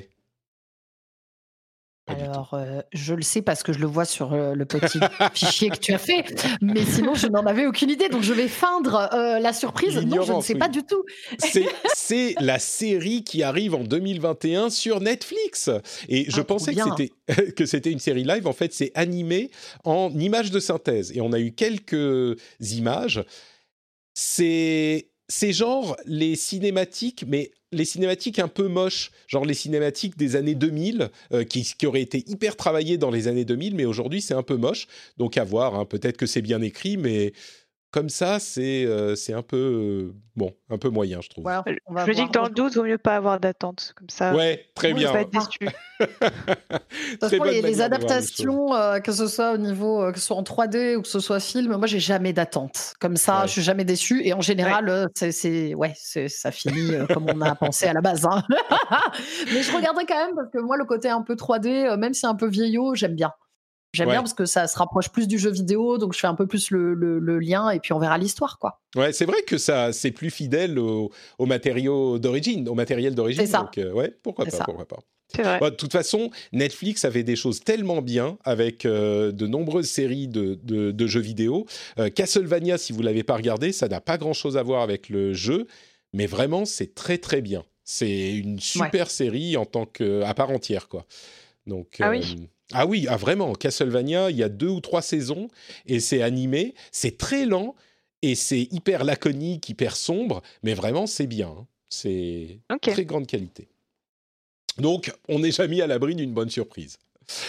Alors, euh, je le sais parce que je le vois sur euh, le petit fichier que tu as fait, mais sinon, je n'en avais aucune idée. Donc, je vais feindre euh, la surprise. Non, je ne sais oui. pas du tout. c'est, c'est la série qui arrive en deux mille vingt et un sur Netflix. Et je ah, pensais que c'était, que c'était une série live. En fait, c'est animé en images de synthèse. Et on a eu quelques images. C'est... C'est genre les cinématiques, mais les cinématiques un peu moches, genre les cinématiques des années deux mille, euh, qui, qui auraient été hyper travaillées dans les années deux mille, mais aujourd'hui c'est un peu moche. Donc à voir, hein, peut-être que c'est bien écrit, mais comme ça, c'est, euh, c'est un peu, euh, bon, un peu moyen, je trouve. Ouais, on va Je me dis voir. que dans le doute, vaut mieux pas avoir d'attente. Comme ça, Ouais, très Oui, bien. on va être déçu. De toute Très façon, bonne les, les manière de voir les choses. adaptations, euh, que ce soit au niveau, euh, que ce soit en trois D ou que ce soit film, moi j'ai jamais d'attente. Comme ça, Ouais. je suis jamais déçue. Et en général, euh, c'est, c'est, ouais, c'est, ça finit euh, comme on a pensé à la base. Hein. Mais je regarderai quand même parce que moi, le côté un peu trois D, euh, même si c'est un peu vieillot, j'aime bien. J'aime Ouais. bien parce que ça se rapproche plus du jeu vidéo, donc je fais un peu plus le, le, le lien et puis on verra l'histoire, quoi. Ouais, c'est vrai que ça, c'est plus fidèle au, au matériau d'origine, au matériel d'origine. C'est ça. Donc, euh, ouais, pourquoi C'est pas, ça. pourquoi pas. C'est vrai. Bon, de toute façon, Netflix avait des choses tellement bien avec euh, de nombreuses séries de, de, de jeux vidéo. Euh, Castlevania, si vous l'avez pas regardé, ça n'a pas grand-chose à voir avec le jeu, mais vraiment, c'est très très bien. C'est une super Ouais. série en tant que à part entière, quoi. Donc, Ah euh, oui. ah oui, ah vraiment, Castlevania, il y a deux ou trois saisons et c'est animé, c'est très lent et c'est hyper laconique, hyper sombre, mais vraiment c'est bien, hein. C'est Ok. très grande qualité. Donc, on n'est jamais à l'abri d'une bonne surprise.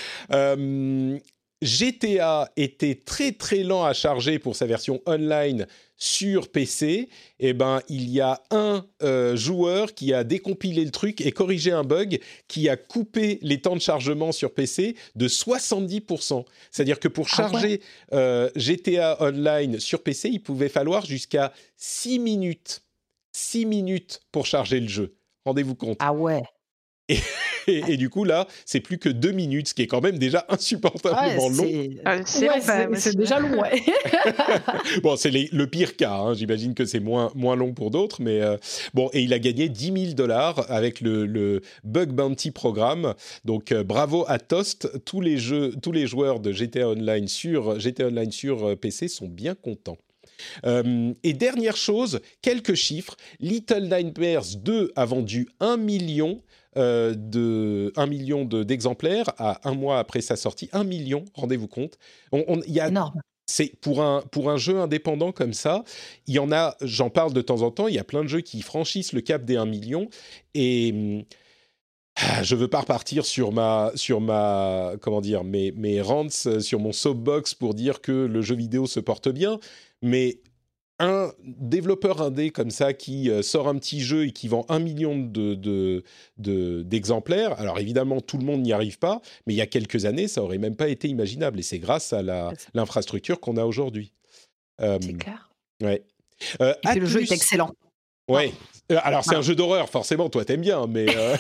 Euh, G T A était très très lent à charger pour sa version online sur P C. Eh ben, il y a un euh, joueur qui a décompilé le truc et corrigé un bug qui a coupé les temps de chargement sur P C de soixante-dix pour cent. C'est-à-dire que pour charger Ah ouais. euh, G T A Online sur P C, il pouvait falloir jusqu'à six minutes. six minutes pour charger le jeu. Rendez-vous compte. Ah ouais. Et, et, et du coup, là, c'est plus que deux minutes, ce qui est quand même déjà insupportablement Ouais, long. c'est, Ah, c'est ouais, long, quand même, c'est, c'est aussi. déjà long, ouais. Bon, c'est les- le pire cas, hein. J'imagine que c'est moins, moins long pour d'autres, mais euh, bon, et il a gagné dix mille dollars avec le, le Bug Bounty Programme. Donc, euh, bravo à Toast. Tous les, jeux, tous les joueurs de G T A Online sur, G T A Online sur euh, P C sont bien contents. Euh, et dernière chose, quelques chiffres. Little Nightmares deux a vendu un million, euh, de, un million de, d'exemplaires à un mois après sa sortie. Un million, rendez-vous compte. On, on, y a, Énorme. c'est pour un, pour un jeu indépendant comme ça, il y en a, j'en parle de temps en temps, il y a plein de jeux qui franchissent le cap des un million. Et ah, je veux pas repartir sur ma, sur ma, comment dire, mes, mes rants, sur mon soapbox pour dire que le jeu vidéo se porte bien, mais un développeur indé comme ça qui euh, sort un petit jeu et qui vend un million de, de, de, d'exemplaires, alors évidemment tout le monde n'y arrive pas, mais il y a quelques années ça aurait même pas été imaginable et c'est grâce à la, l'infrastructure qu'on a aujourd'hui. Euh, C'est clair. ouais. Euh, Et puis le jeu Atlus- est excellent. Ouais. Euh, Alors c'est Voilà. un jeu d'horreur, forcément, toi t'aimes bien, mais euh...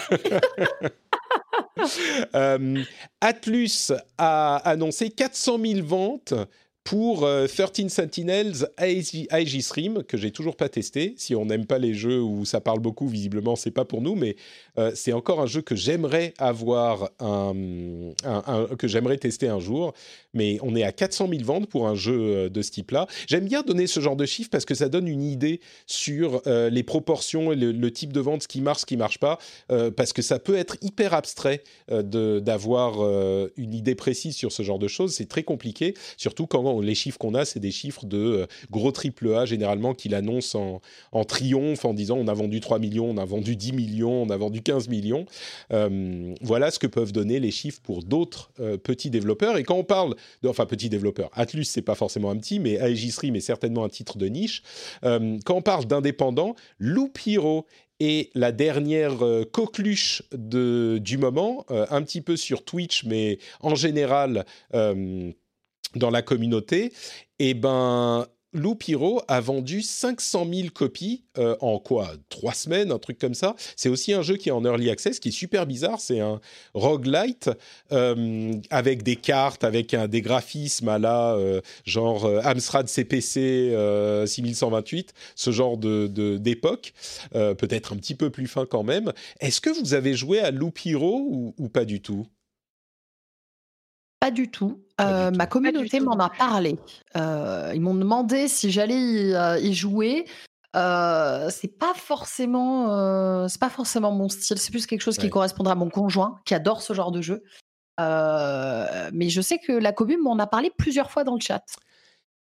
euh, Atlus a annoncé quatre cent mille ventes pour euh, treize Sentinels I G Stream, que j'ai toujours pas testé. Si on n'aime pas les jeux où ça parle beaucoup, visiblement c'est pas pour nous, mais euh, c'est encore un jeu que j'aimerais avoir, un, un, un, que j'aimerais tester un jour. Mais on est à quatre cent mille ventes pour un jeu de ce type-là. J'aime bien donner ce genre de chiffres parce que ça donne une idée sur euh, les proportions et le, le type de vente, ce qui marche, ce qui marche pas, euh, parce que ça peut être hyper abstrait euh, de, d'avoir euh, une idée précise sur ce genre de choses. C'est très compliqué, surtout quand on, les chiffres qu'on a, c'est des chiffres de euh, gros triple A généralement qu'il annonce en, en triomphe en disant on a vendu trois millions, on a vendu dix millions, on a vendu quinze millions. Euh, voilà ce que peuvent donner les chiffres pour d'autres euh, petits développeurs. Et quand on parle de, enfin petits développeurs, Atlus c'est pas forcément un petit, mais I G Stream est certainement un titre de niche. Euh, quand on parle d'indépendants, Loop Hero est la dernière euh, coqueluche de, du moment, euh, un petit peu sur Twitch, mais en général euh, dans la communauté. Et ben Loop Hero a vendu cinq cent mille copies euh, en quoi trois semaines, un truc comme ça. C'est aussi un jeu qui est en early access, qui est super bizarre. C'est un roguelite euh, avec des cartes, avec un, des graphismes à la euh, genre euh, Amstrad C P C euh, six mille cent vingt-huit, ce genre de, de, d'époque, euh, peut-être un petit peu plus fin quand même. Est-ce que vous avez joué à Loop Hero ou, ou pas du tout ? Pas du tout. Pas Euh, du ma tout. communauté tout m'en non a parlé. Euh, ils m'ont demandé si j'allais y, euh, y jouer. Euh, c'est pas forcément, euh, c'est pas forcément mon style. C'est plus quelque chose qui Ouais. correspondra à mon conjoint, qui adore ce genre de jeu. Euh, mais je sais que la commune m'en a parlé plusieurs fois dans le chat.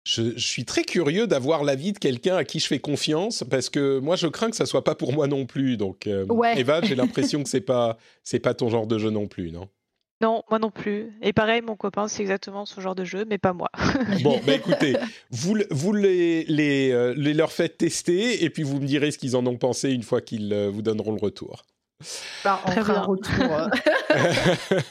Je, je suis très curieux d'avoir l'avis de quelqu'un à qui je fais confiance, parce que moi, je crains que ça soit pas pour moi non plus. Donc, euh, Ouais. Eva, j'ai l'impression que c'est pas, c'est pas ton genre de jeu non plus, non? Non, moi non plus. Et pareil, mon copain, c'est exactement ce genre de jeu, mais pas moi. Bon, bah écoutez, vous, le- vous les, les, euh, les leur faites tester, et puis vous me direz ce qu'ils en ont pensé une fois qu'ils euh, vous donneront le retour. Bah, on Très fera un bien. retour. euh.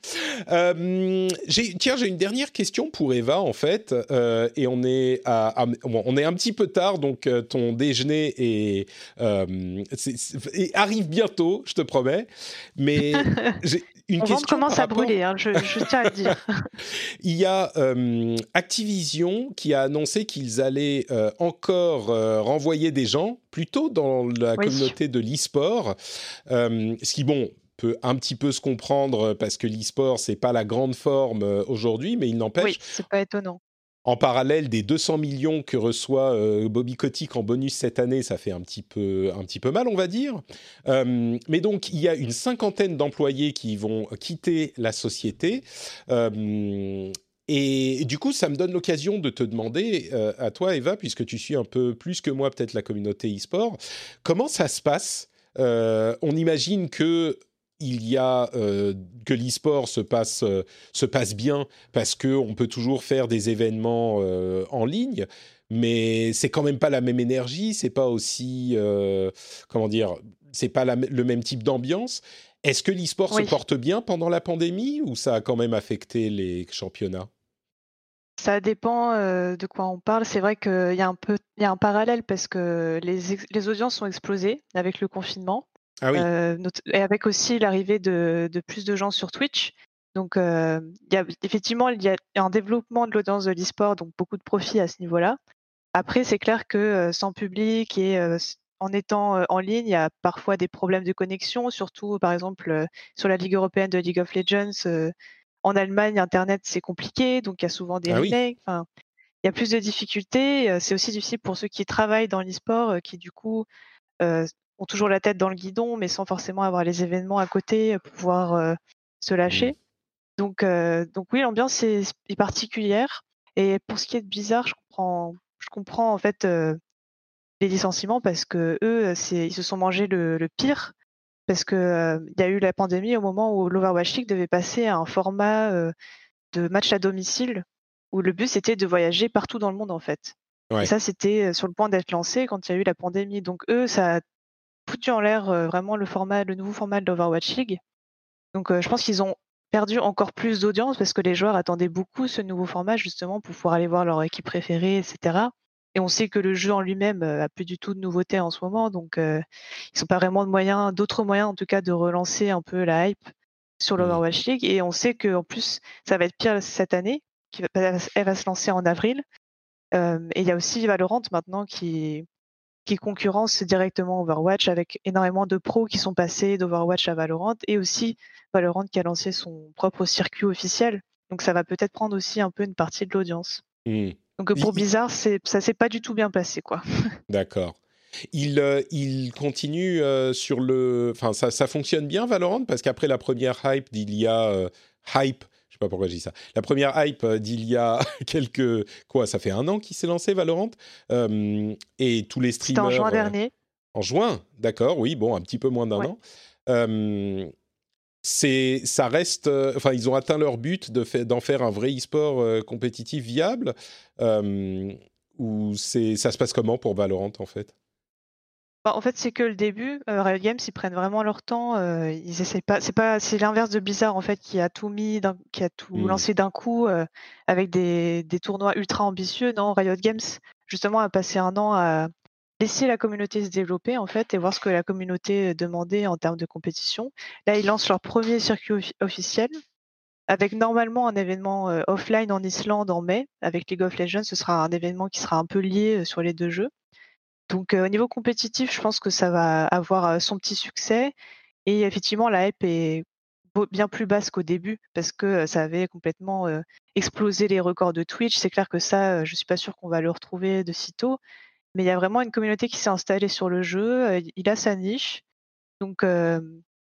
Euh, j'ai, tiens, j'ai une dernière question pour Eva en fait, euh, et on est à, à- bon, on est un petit peu tard, donc euh, ton déjeuner est, euh, c'est- c'est- et arrive bientôt, je te promets. Mais j'ai une Mon ventre question commence par à rapport. brûler, hein, je, je tiens à le dire. Il y a euh, Activision qui a annoncé qu'ils allaient euh, encore euh, renvoyer des gens, plutôt dans la Oui. communauté de l'e-sport, euh, ce qui, bon, peut un petit peu se comprendre parce que l'e-sport, c'est pas la grande forme euh, aujourd'hui, mais il n'empêche, Oui, c'est pas étonnant. en parallèle des deux cents millions que reçoit euh, Bobby Kotick en bonus cette année, ça fait un petit peu, un petit peu mal, on va dire. Euh, mais donc, il y a une cinquantaine d'employés qui vont quitter la société. Euh, et du coup, ça me donne l'occasion de te demander, euh, à toi, Eva, puisque tu suis un peu plus que moi peut-être la communauté e-sport, comment ça se passe? Euh, on imagine que il y a euh, que l'e-sport se passe euh, se passe bien parce que on peut toujours faire des événements euh, en ligne, mais c'est quand même pas la même énergie, c'est pas aussi euh, comment dire, c'est pas la, le même type d'ambiance. Est-ce que l'e-sport se Oui, porte bien pendant la pandémie ou ça a quand même affecté les championnats? ça dépend euh, de quoi on parle. C'est vrai qu'il y a un peu, il y a un parallèle parce que les, ex- les audiences ont explosé avec le confinement Ah oui, euh, not- et avec aussi l'arrivée de, de plus de gens sur Twitch. Donc, euh, il y a, effectivement, il y a un développement de l'audience de l'e-sport, donc beaucoup de profits à ce niveau-là. Après, c'est clair que euh, sans public et euh, s- en étant euh, en ligne, il y a parfois des problèmes de connexion, surtout par exemple euh, sur la Ligue européenne de League of Legends. euh, en Allemagne, Internet, c'est compliqué, donc il y a souvent des ah oui, remakes. Enfin, il y a plus de difficultés. euh, C'est aussi difficile pour ceux qui travaillent dans l'e-sport, euh, qui du coup euh, ont toujours la tête dans le guidon, mais sans forcément avoir les événements à côté euh, pour pouvoir euh, se Hmm. lâcher. Donc, euh, donc oui, l'ambiance est, est particulière. Et pour ce qui est de Blizzard, je comprends, je comprends en fait euh, les licenciements parce que eux, c'est, ils se sont mangés le, le pire parce que euh, il y a eu la pandémie au moment où l'Overwatch League devait passer à un format euh, de match à domicile où le but c'était de voyager partout dans le monde en fait. Et Ouais. ça, c'était euh, sur le point d'être lancé quand il y a eu la pandémie. Donc eux, ça a foutu en l'air euh, vraiment le format, le nouveau format de l'Overwatch League. Donc euh, je pense qu'ils ont perdu encore plus d'audience parce que les joueurs attendaient beaucoup ce nouveau format justement pour pouvoir aller voir leur équipe préférée, et cetera. Et on sait que le jeu en lui-même euh, a plus du tout de nouveautés en ce moment, donc euh, ils n'ont pas vraiment de moyens, d'autres moyens en tout cas de relancer un peu la hype sur Hmm. l'Overwatch League. Et on sait qu'en plus ça va être pire cette année, qui va, elle va se lancer en avril. Euh, et il y a aussi Valorant maintenant qui qui concurrence directement Overwatch avec énormément de pros qui sont passés d'Overwatch à Valorant et aussi Valorant qui a lancé son propre circuit officiel. Donc ça va peut-être prendre aussi un peu une partie de l'audience. Hmm. Donc euh, Il- pour il- Blizzard, c'est, ça s'est pas du tout bien passé, quoi. D'accord. Il, euh, il continue euh, sur le... Enfin, ça, ça fonctionne bien, Valorant, parce qu'après la première hype d'il y a... euh, hype, je sais pas pourquoi je dis ça. La première hype euh, d'il y a quelques... Quoi, ça fait un an qu'il s'est lancé, Valorant. Euh, et tous les C'était en juin streamers... euh, dernier. en juin, d'accord, oui, bon, un petit peu moins d'un Ouais. an. Euh, c'est, ça reste... euh, Enfin, ils ont atteint leur but de fait, d'en faire un vrai e-sport euh, compétitif viable. Euh, ou c'est, ça se passe comment pour Valorant, en fait? Bah, en fait, c'est que le début. Euh, Riot Games, ils prennent vraiment leur temps. euh, ils essayent pas. C'est pas. C'est l'inverse de Blizzard en fait, qui a tout mis, d'un- qui a tout Hmm. lancé d'un coup euh, avec des, des tournois ultra ambitieux. Non, Riot Games justement a passé un an à laisser la communauté se développer en fait et voir ce que la communauté demandait en termes de compétition. Là, ils lancent leur premier circuit offi- officiel avec normalement un événement euh, offline en Islande en mai avec League of Legends. Ce sera un événement qui sera un peu lié euh, sur les deux jeux. Donc, heu, au niveau compétitif, je pense que ça va avoir, heu, son petit succès et effectivement la hype est beau bien plus basse qu'au début parce que, heu, ça avait complètement, heu, explosé les records de Twitch. C'est clair que ça, heu, je suis pas sûre qu'on va le retrouver de sitôt, mais il y a vraiment une communauté qui s'est installée sur le jeu, heu, il a sa niche donc hem,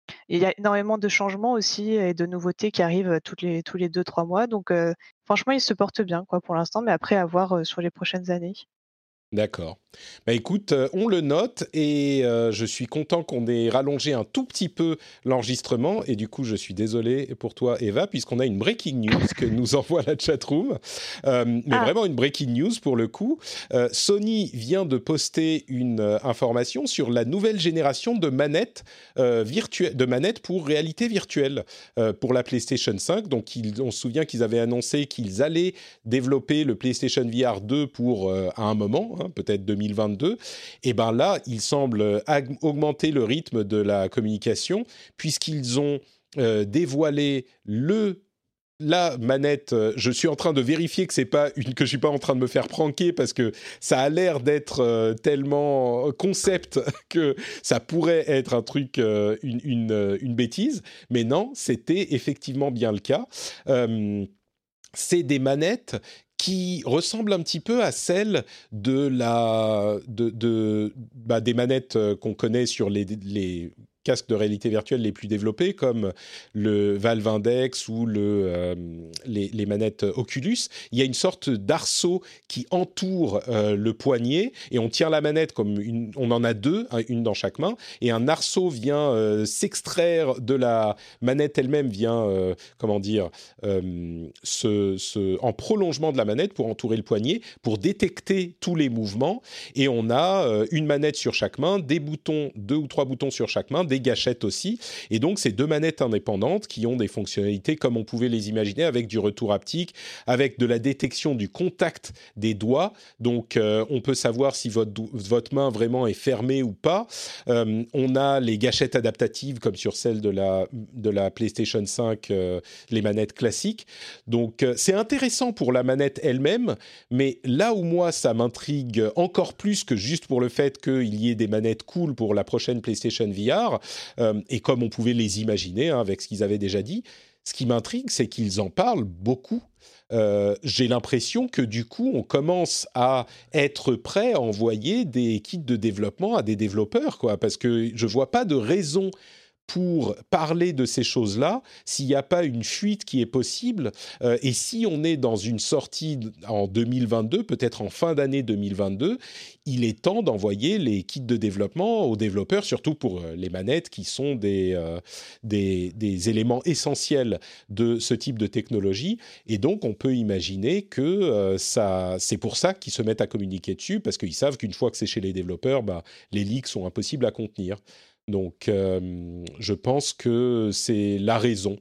Et il y a énormément de changements aussi et de nouveautés qui arrivent, heu, toutes les tous les deux trois mois donc heu, franchement, il se porte bien quoi pour l'instant, mais après à voir, heu, sur les prochaines années. D'accord. Bah écoute, euh, on le note et euh, je suis content qu'on ait rallongé un tout petit peu l'enregistrement et du coup je suis désolé pour toi Eva puisqu'on a une breaking news que nous envoie la chatroom, euh, mais Ah! vraiment une breaking news pour le coup. Euh, Sony vient de poster une euh, information sur la nouvelle génération de manettes euh, virtuelles, de manettes pour réalité virtuelle euh, pour la PlayStation cinq. Donc ils- on se souvient qu'ils avaient annoncé qu'ils allaient développer le PlayStation V R deux pour euh, à un moment, hein, peut-être deux mille vingt-deux. Et ben là, ils semblent ag- augmenter le rythme de la communication puisqu'ils ont euh, dévoilé le la manette. euh, Je suis en train de vérifier que c'est pas une que je suis pas en train de me faire pranker parce que ça a l'air d'être euh, tellement concept que ça pourrait être un truc, euh, une, une, euh, une bêtise. Mais non, c'était effectivement bien le cas. Euh, c'est des manettes qui ressemblent un petit peu à celles de la, de, de- bah, des manettes euh, qu'on connaît sur les, les casques de réalité virtuelle les plus développés, comme le Valve Index ou le, euh, les, les manettes Oculus. Il y a une sorte d'arceau qui entoure euh, le poignet et on tient la manette comme une, on en a deux, un- une dans chaque main, et un arceau vient euh, s'extraire de la manette elle-même, vient, euh, comment dire, euh, ce, ce- en prolongement de la manette pour entourer le poignet, pour détecter tous les mouvements. Et on a euh, une manette sur chaque main, des boutons, deux ou trois boutons sur chaque main, des gâchettes aussi. Et donc, c'est deux manettes indépendantes qui ont des fonctionnalités comme on pouvait les imaginer, avec du retour haptique, avec de la détection du contact des doigts. Donc, euh, on peut savoir si votre, dou- votre main vraiment est fermée ou pas. Euh, on a les gâchettes adaptatives comme sur celle de la, de la PlayStation cinq, euh, les manettes classiques. Donc euh, c'est intéressant pour la manette elle-même, mais là où moi ça m'intrigue encore plus que juste pour le fait qu'il y ait des manettes cool pour la prochaine PlayStation V R, euh, et comme on pouvait les imaginer hein, avec ce qu'ils avaient déjà dit, ce qui m'intrigue c'est qu'ils en parlent beaucoup. Euh, j'ai l'impression que du coup, on commence à être prêt à envoyer des kits de développement à des développeurs, quoi, parce que je vois pas de raison pour parler de ces choses-là, s'il n'y a pas une fuite qui est possible, euh, et si on est dans une sortie en deux mille vingt-deux, peut-être en fin d'année deux mille vingt-deux, il est temps d'envoyer les kits de développement aux développeurs, surtout pour euh, les manettes qui sont des, euh, des, des éléments essentiels de ce type de technologie. Et donc, on peut imaginer que euh, ça, c'est pour ça qu'ils se mettent à communiquer dessus, parce qu'ils savent qu'une fois que c'est chez les développeurs, bah, les leaks sont impossibles à contenir. Donc, euh, je pense que c'est la raison.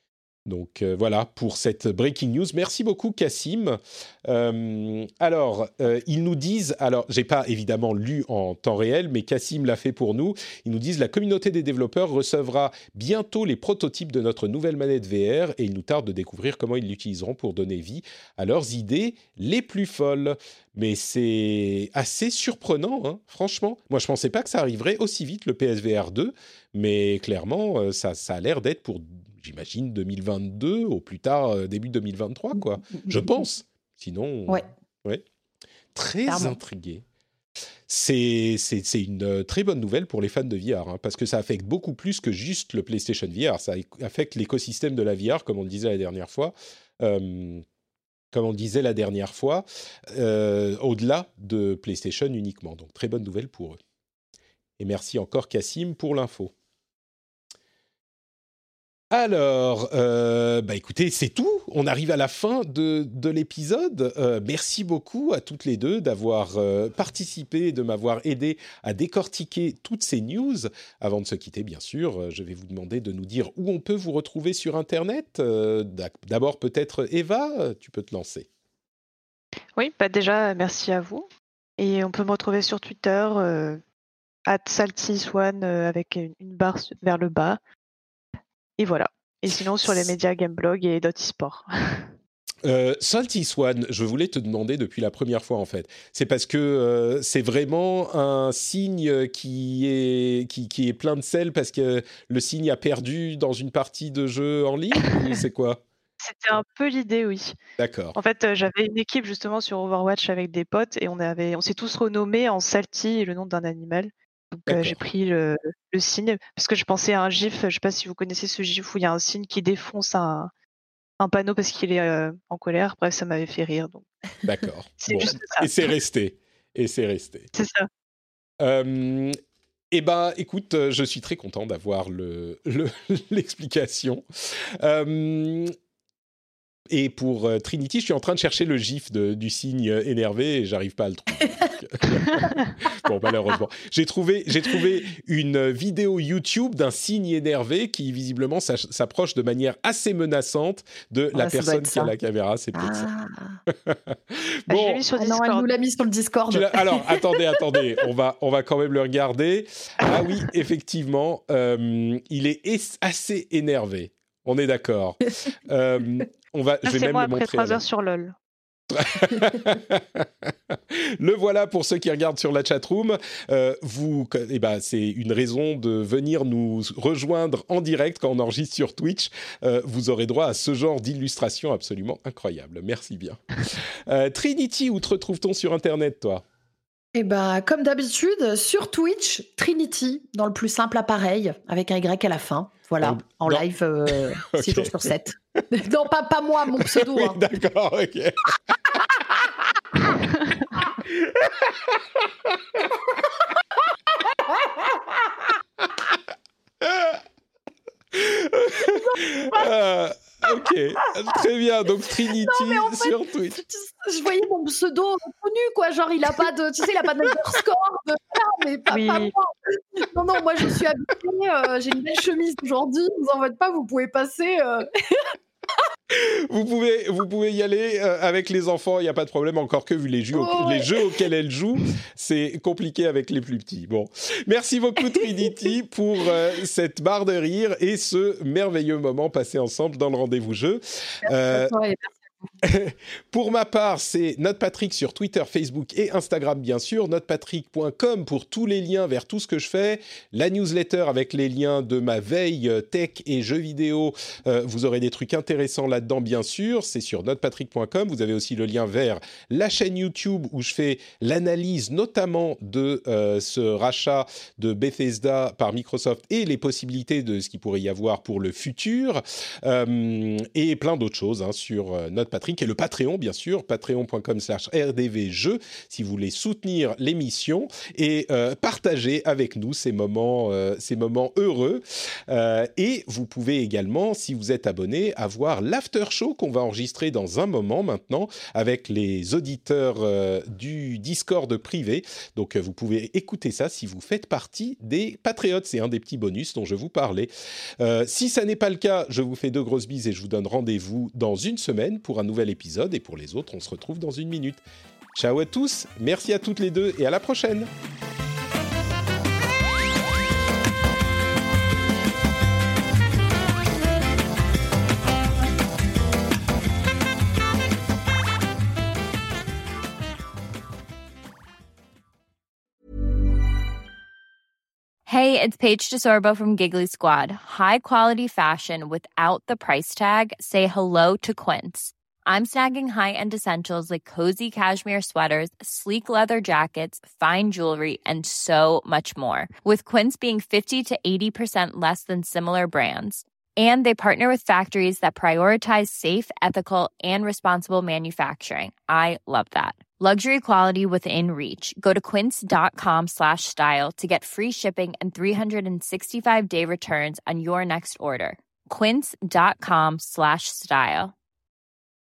Donc euh, voilà pour cette breaking news. Merci beaucoup Cassim. Euh, alors euh, ils nous disent, alors j'ai pas évidemment lu en temps réel, mais Cassim l'a fait pour nous. Ils nous disent la communauté des développeurs recevra bientôt les prototypes de notre nouvelle manette V R et il nous tarde de découvrir comment ils l'utiliseront pour donner vie à leurs idées les plus folles. Mais c'est assez surprenant, hein, franchement. Moi je pensais pas que ça arriverait aussi vite le P S V R deux, mais clairement euh, ça, ça a l'air d'être pour j'imagine deux mille vingt-deux, au plus tard euh, début deux mille vingt-trois, quoi. Je pense. Sinon, Ouais, ouais. Très clairement. intrigué. C'est, c'est, c'est une euh, très bonne nouvelle pour les fans de V R, hein, parce que ça affecte beaucoup plus que juste le PlayStation V R. Ça affecte l'écosystème de la V R, comme on le disait la dernière fois. Euh, comme on le disait la dernière fois, euh, au-delà de PlayStation uniquement. Donc, très bonne nouvelle pour eux. Et merci encore, Cassim, pour l'info. Alors, euh, bah écoutez, c'est tout. On arrive à la fin de, de l'épisode. Euh, merci beaucoup à toutes les deux d'avoir euh, participé, de m'avoir aidé à décortiquer toutes ces news. Avant de se quitter, bien sûr, euh, je vais vous demander de nous dire où on peut vous retrouver sur Internet. Euh, d'abord, peut-être Eva, tu peux te lancer. Oui, bah déjà, merci à vous. Et on peut me retrouver sur Twitter, euh, at saltyswan euh, avec une, une barre su- vers le bas. Et voilà. Et sinon, sur les médias Gameblog et Dotisport. Euh, Salty Swan, je voulais te demander depuis la première fois en fait. C'est parce que euh, c'est vraiment un signe qui est, qui, qui est plein de sel parce que le signe a perdu dans une partie de jeu en ligne ou c'est quoi? C'était un peu l'idée, oui. D'accord. En fait, euh, j'avais une équipe justement sur Overwatch avec des potes et on avait, on s'est tous renommés en Salty, le nom d'un animal. Donc euh, j'ai pris le, le signe parce que je pensais à un gif. Je ne sais pas si vous connaissez ce gif où il y a un signe qui défonce un, un panneau parce qu'il est euh, en colère. Bref, ça m'avait fait rire. Donc. D'accord. C'est bon. juste ça. Et c'est resté. Et c'est resté. C'est ça. Euh, eh ben, écoute, je suis très content d'avoir le, le, l'explication. Euh, et pour euh, Trinity, je suis en train de chercher le gif de, du signe énervé et j'arrive pas à le trouver. Bon, malheureusement. J'ai trouvé, j'ai trouvé une vidéo YouTube d'un signe énervé qui, visiblement, s'approche de manière assez menaçante de la ouais, personne qui a la caméra. C'est peut-être ah. ça. Bon. Je l'ai mis sur Discord. Ah non, elle nous l'a mis sur le Discord. Alors, attendez, attendez. On va, on va quand même le regarder. Ah oui, effectivement, euh, il est es- assez énervé. On est d'accord. Euh, on va, je vais c'est même moi le montrer. Après trois heures sur LOL. Le voilà pour ceux qui regardent sur la chatroom. Euh, vous, eh ben, c'est une raison de venir nous rejoindre en direct quand on enregistre sur Twitch. Euh, vous aurez droit à ce genre d'illustration absolument incroyable. Merci bien. Euh, Trinity, où te retrouve-t-on sur Internet, toi ? Eh ben, comme d'habitude, sur Twitch, Trinity, dans le plus simple appareil, avec un Y à la fin. Voilà, donc, en non. live, euh, okay. six jours sur sept. Non, pas, pas moi, mon pseudo. Oui, hein. D'accord, ok. euh, ok, très bien. Donc Trinity non, en fait, sur Twitch. Je voyais mon pseudo connu, quoi. Genre, il a pas de, tu sais, il a pas d'underscore, de mais pas, oui. pas moi. Non, non, moi je suis habillée. Euh, j'ai une belle chemise aujourd'hui. Vous en faites pas, vous pouvez passer. Euh... Vous pouvez, vous pouvez y aller euh, avec les enfants, il n'y a pas de problème, encore que vu les jeux, oh, au, ouais. les jeux auxquels elles jouent, c'est compliqué avec les plus petits. Bon, merci beaucoup Trinity pour euh, cette barre de rire et ce merveilleux moment passé ensemble dans le rendez-vous jeu. Euh, ouais, pour ma part, c'est NotePatrick sur Twitter, Facebook et Instagram, bien sûr. notepatrick point com pour tous les liens vers tout ce que je fais. La newsletter avec les liens de ma veille tech et jeux vidéo. Euh, vous aurez des trucs intéressants là-dedans, bien sûr. C'est sur notepatrick point com. Vous avez aussi le lien vers la chaîne YouTube où je fais l'analyse notamment de euh, ce rachat de Bethesda par Microsoft et les possibilités de ce qu'il pourrait y avoir pour le futur. Euh, et plein d'autres choses hein, sur euh, NotePatrick. Patrick et le Patreon, bien sûr, patreon point com slash r d v jeux, si vous voulez soutenir l'émission et euh, partager avec nous ces moments, euh, ces moments heureux. Euh, et vous pouvez également, si vous êtes abonné, avoir l'after show qu'on va enregistrer dans un moment maintenant avec les auditeurs euh, du Discord privé. Donc, euh, vous pouvez écouter ça si vous faites partie des Patriotes. C'est un des petits bonus dont je vous parlais. Euh, si ça n'est pas le cas, je vous fais deux grosses bises et je vous donne rendez-vous dans une semaine pour un nouvel épisode, et pour les autres, on se retrouve dans une minute. Ciao à tous, merci à toutes les deux, et à la prochaine. Hey, it's Paige DeSorbo from Giggly Squad. High quality fashion without the price tag. Say hello to Quince. I'm snagging high-end essentials like cozy cashmere sweaters, sleek leather jackets, fine jewelry, and so much more. With Quince being fifty to eighty percent less than similar brands. And they partner with factories that prioritize safe, ethical, and responsible manufacturing. I love that. Luxury quality within reach. Go to quince.com slash style to get free shipping and three sixty-five day returns on your next order. Quince.com slash style.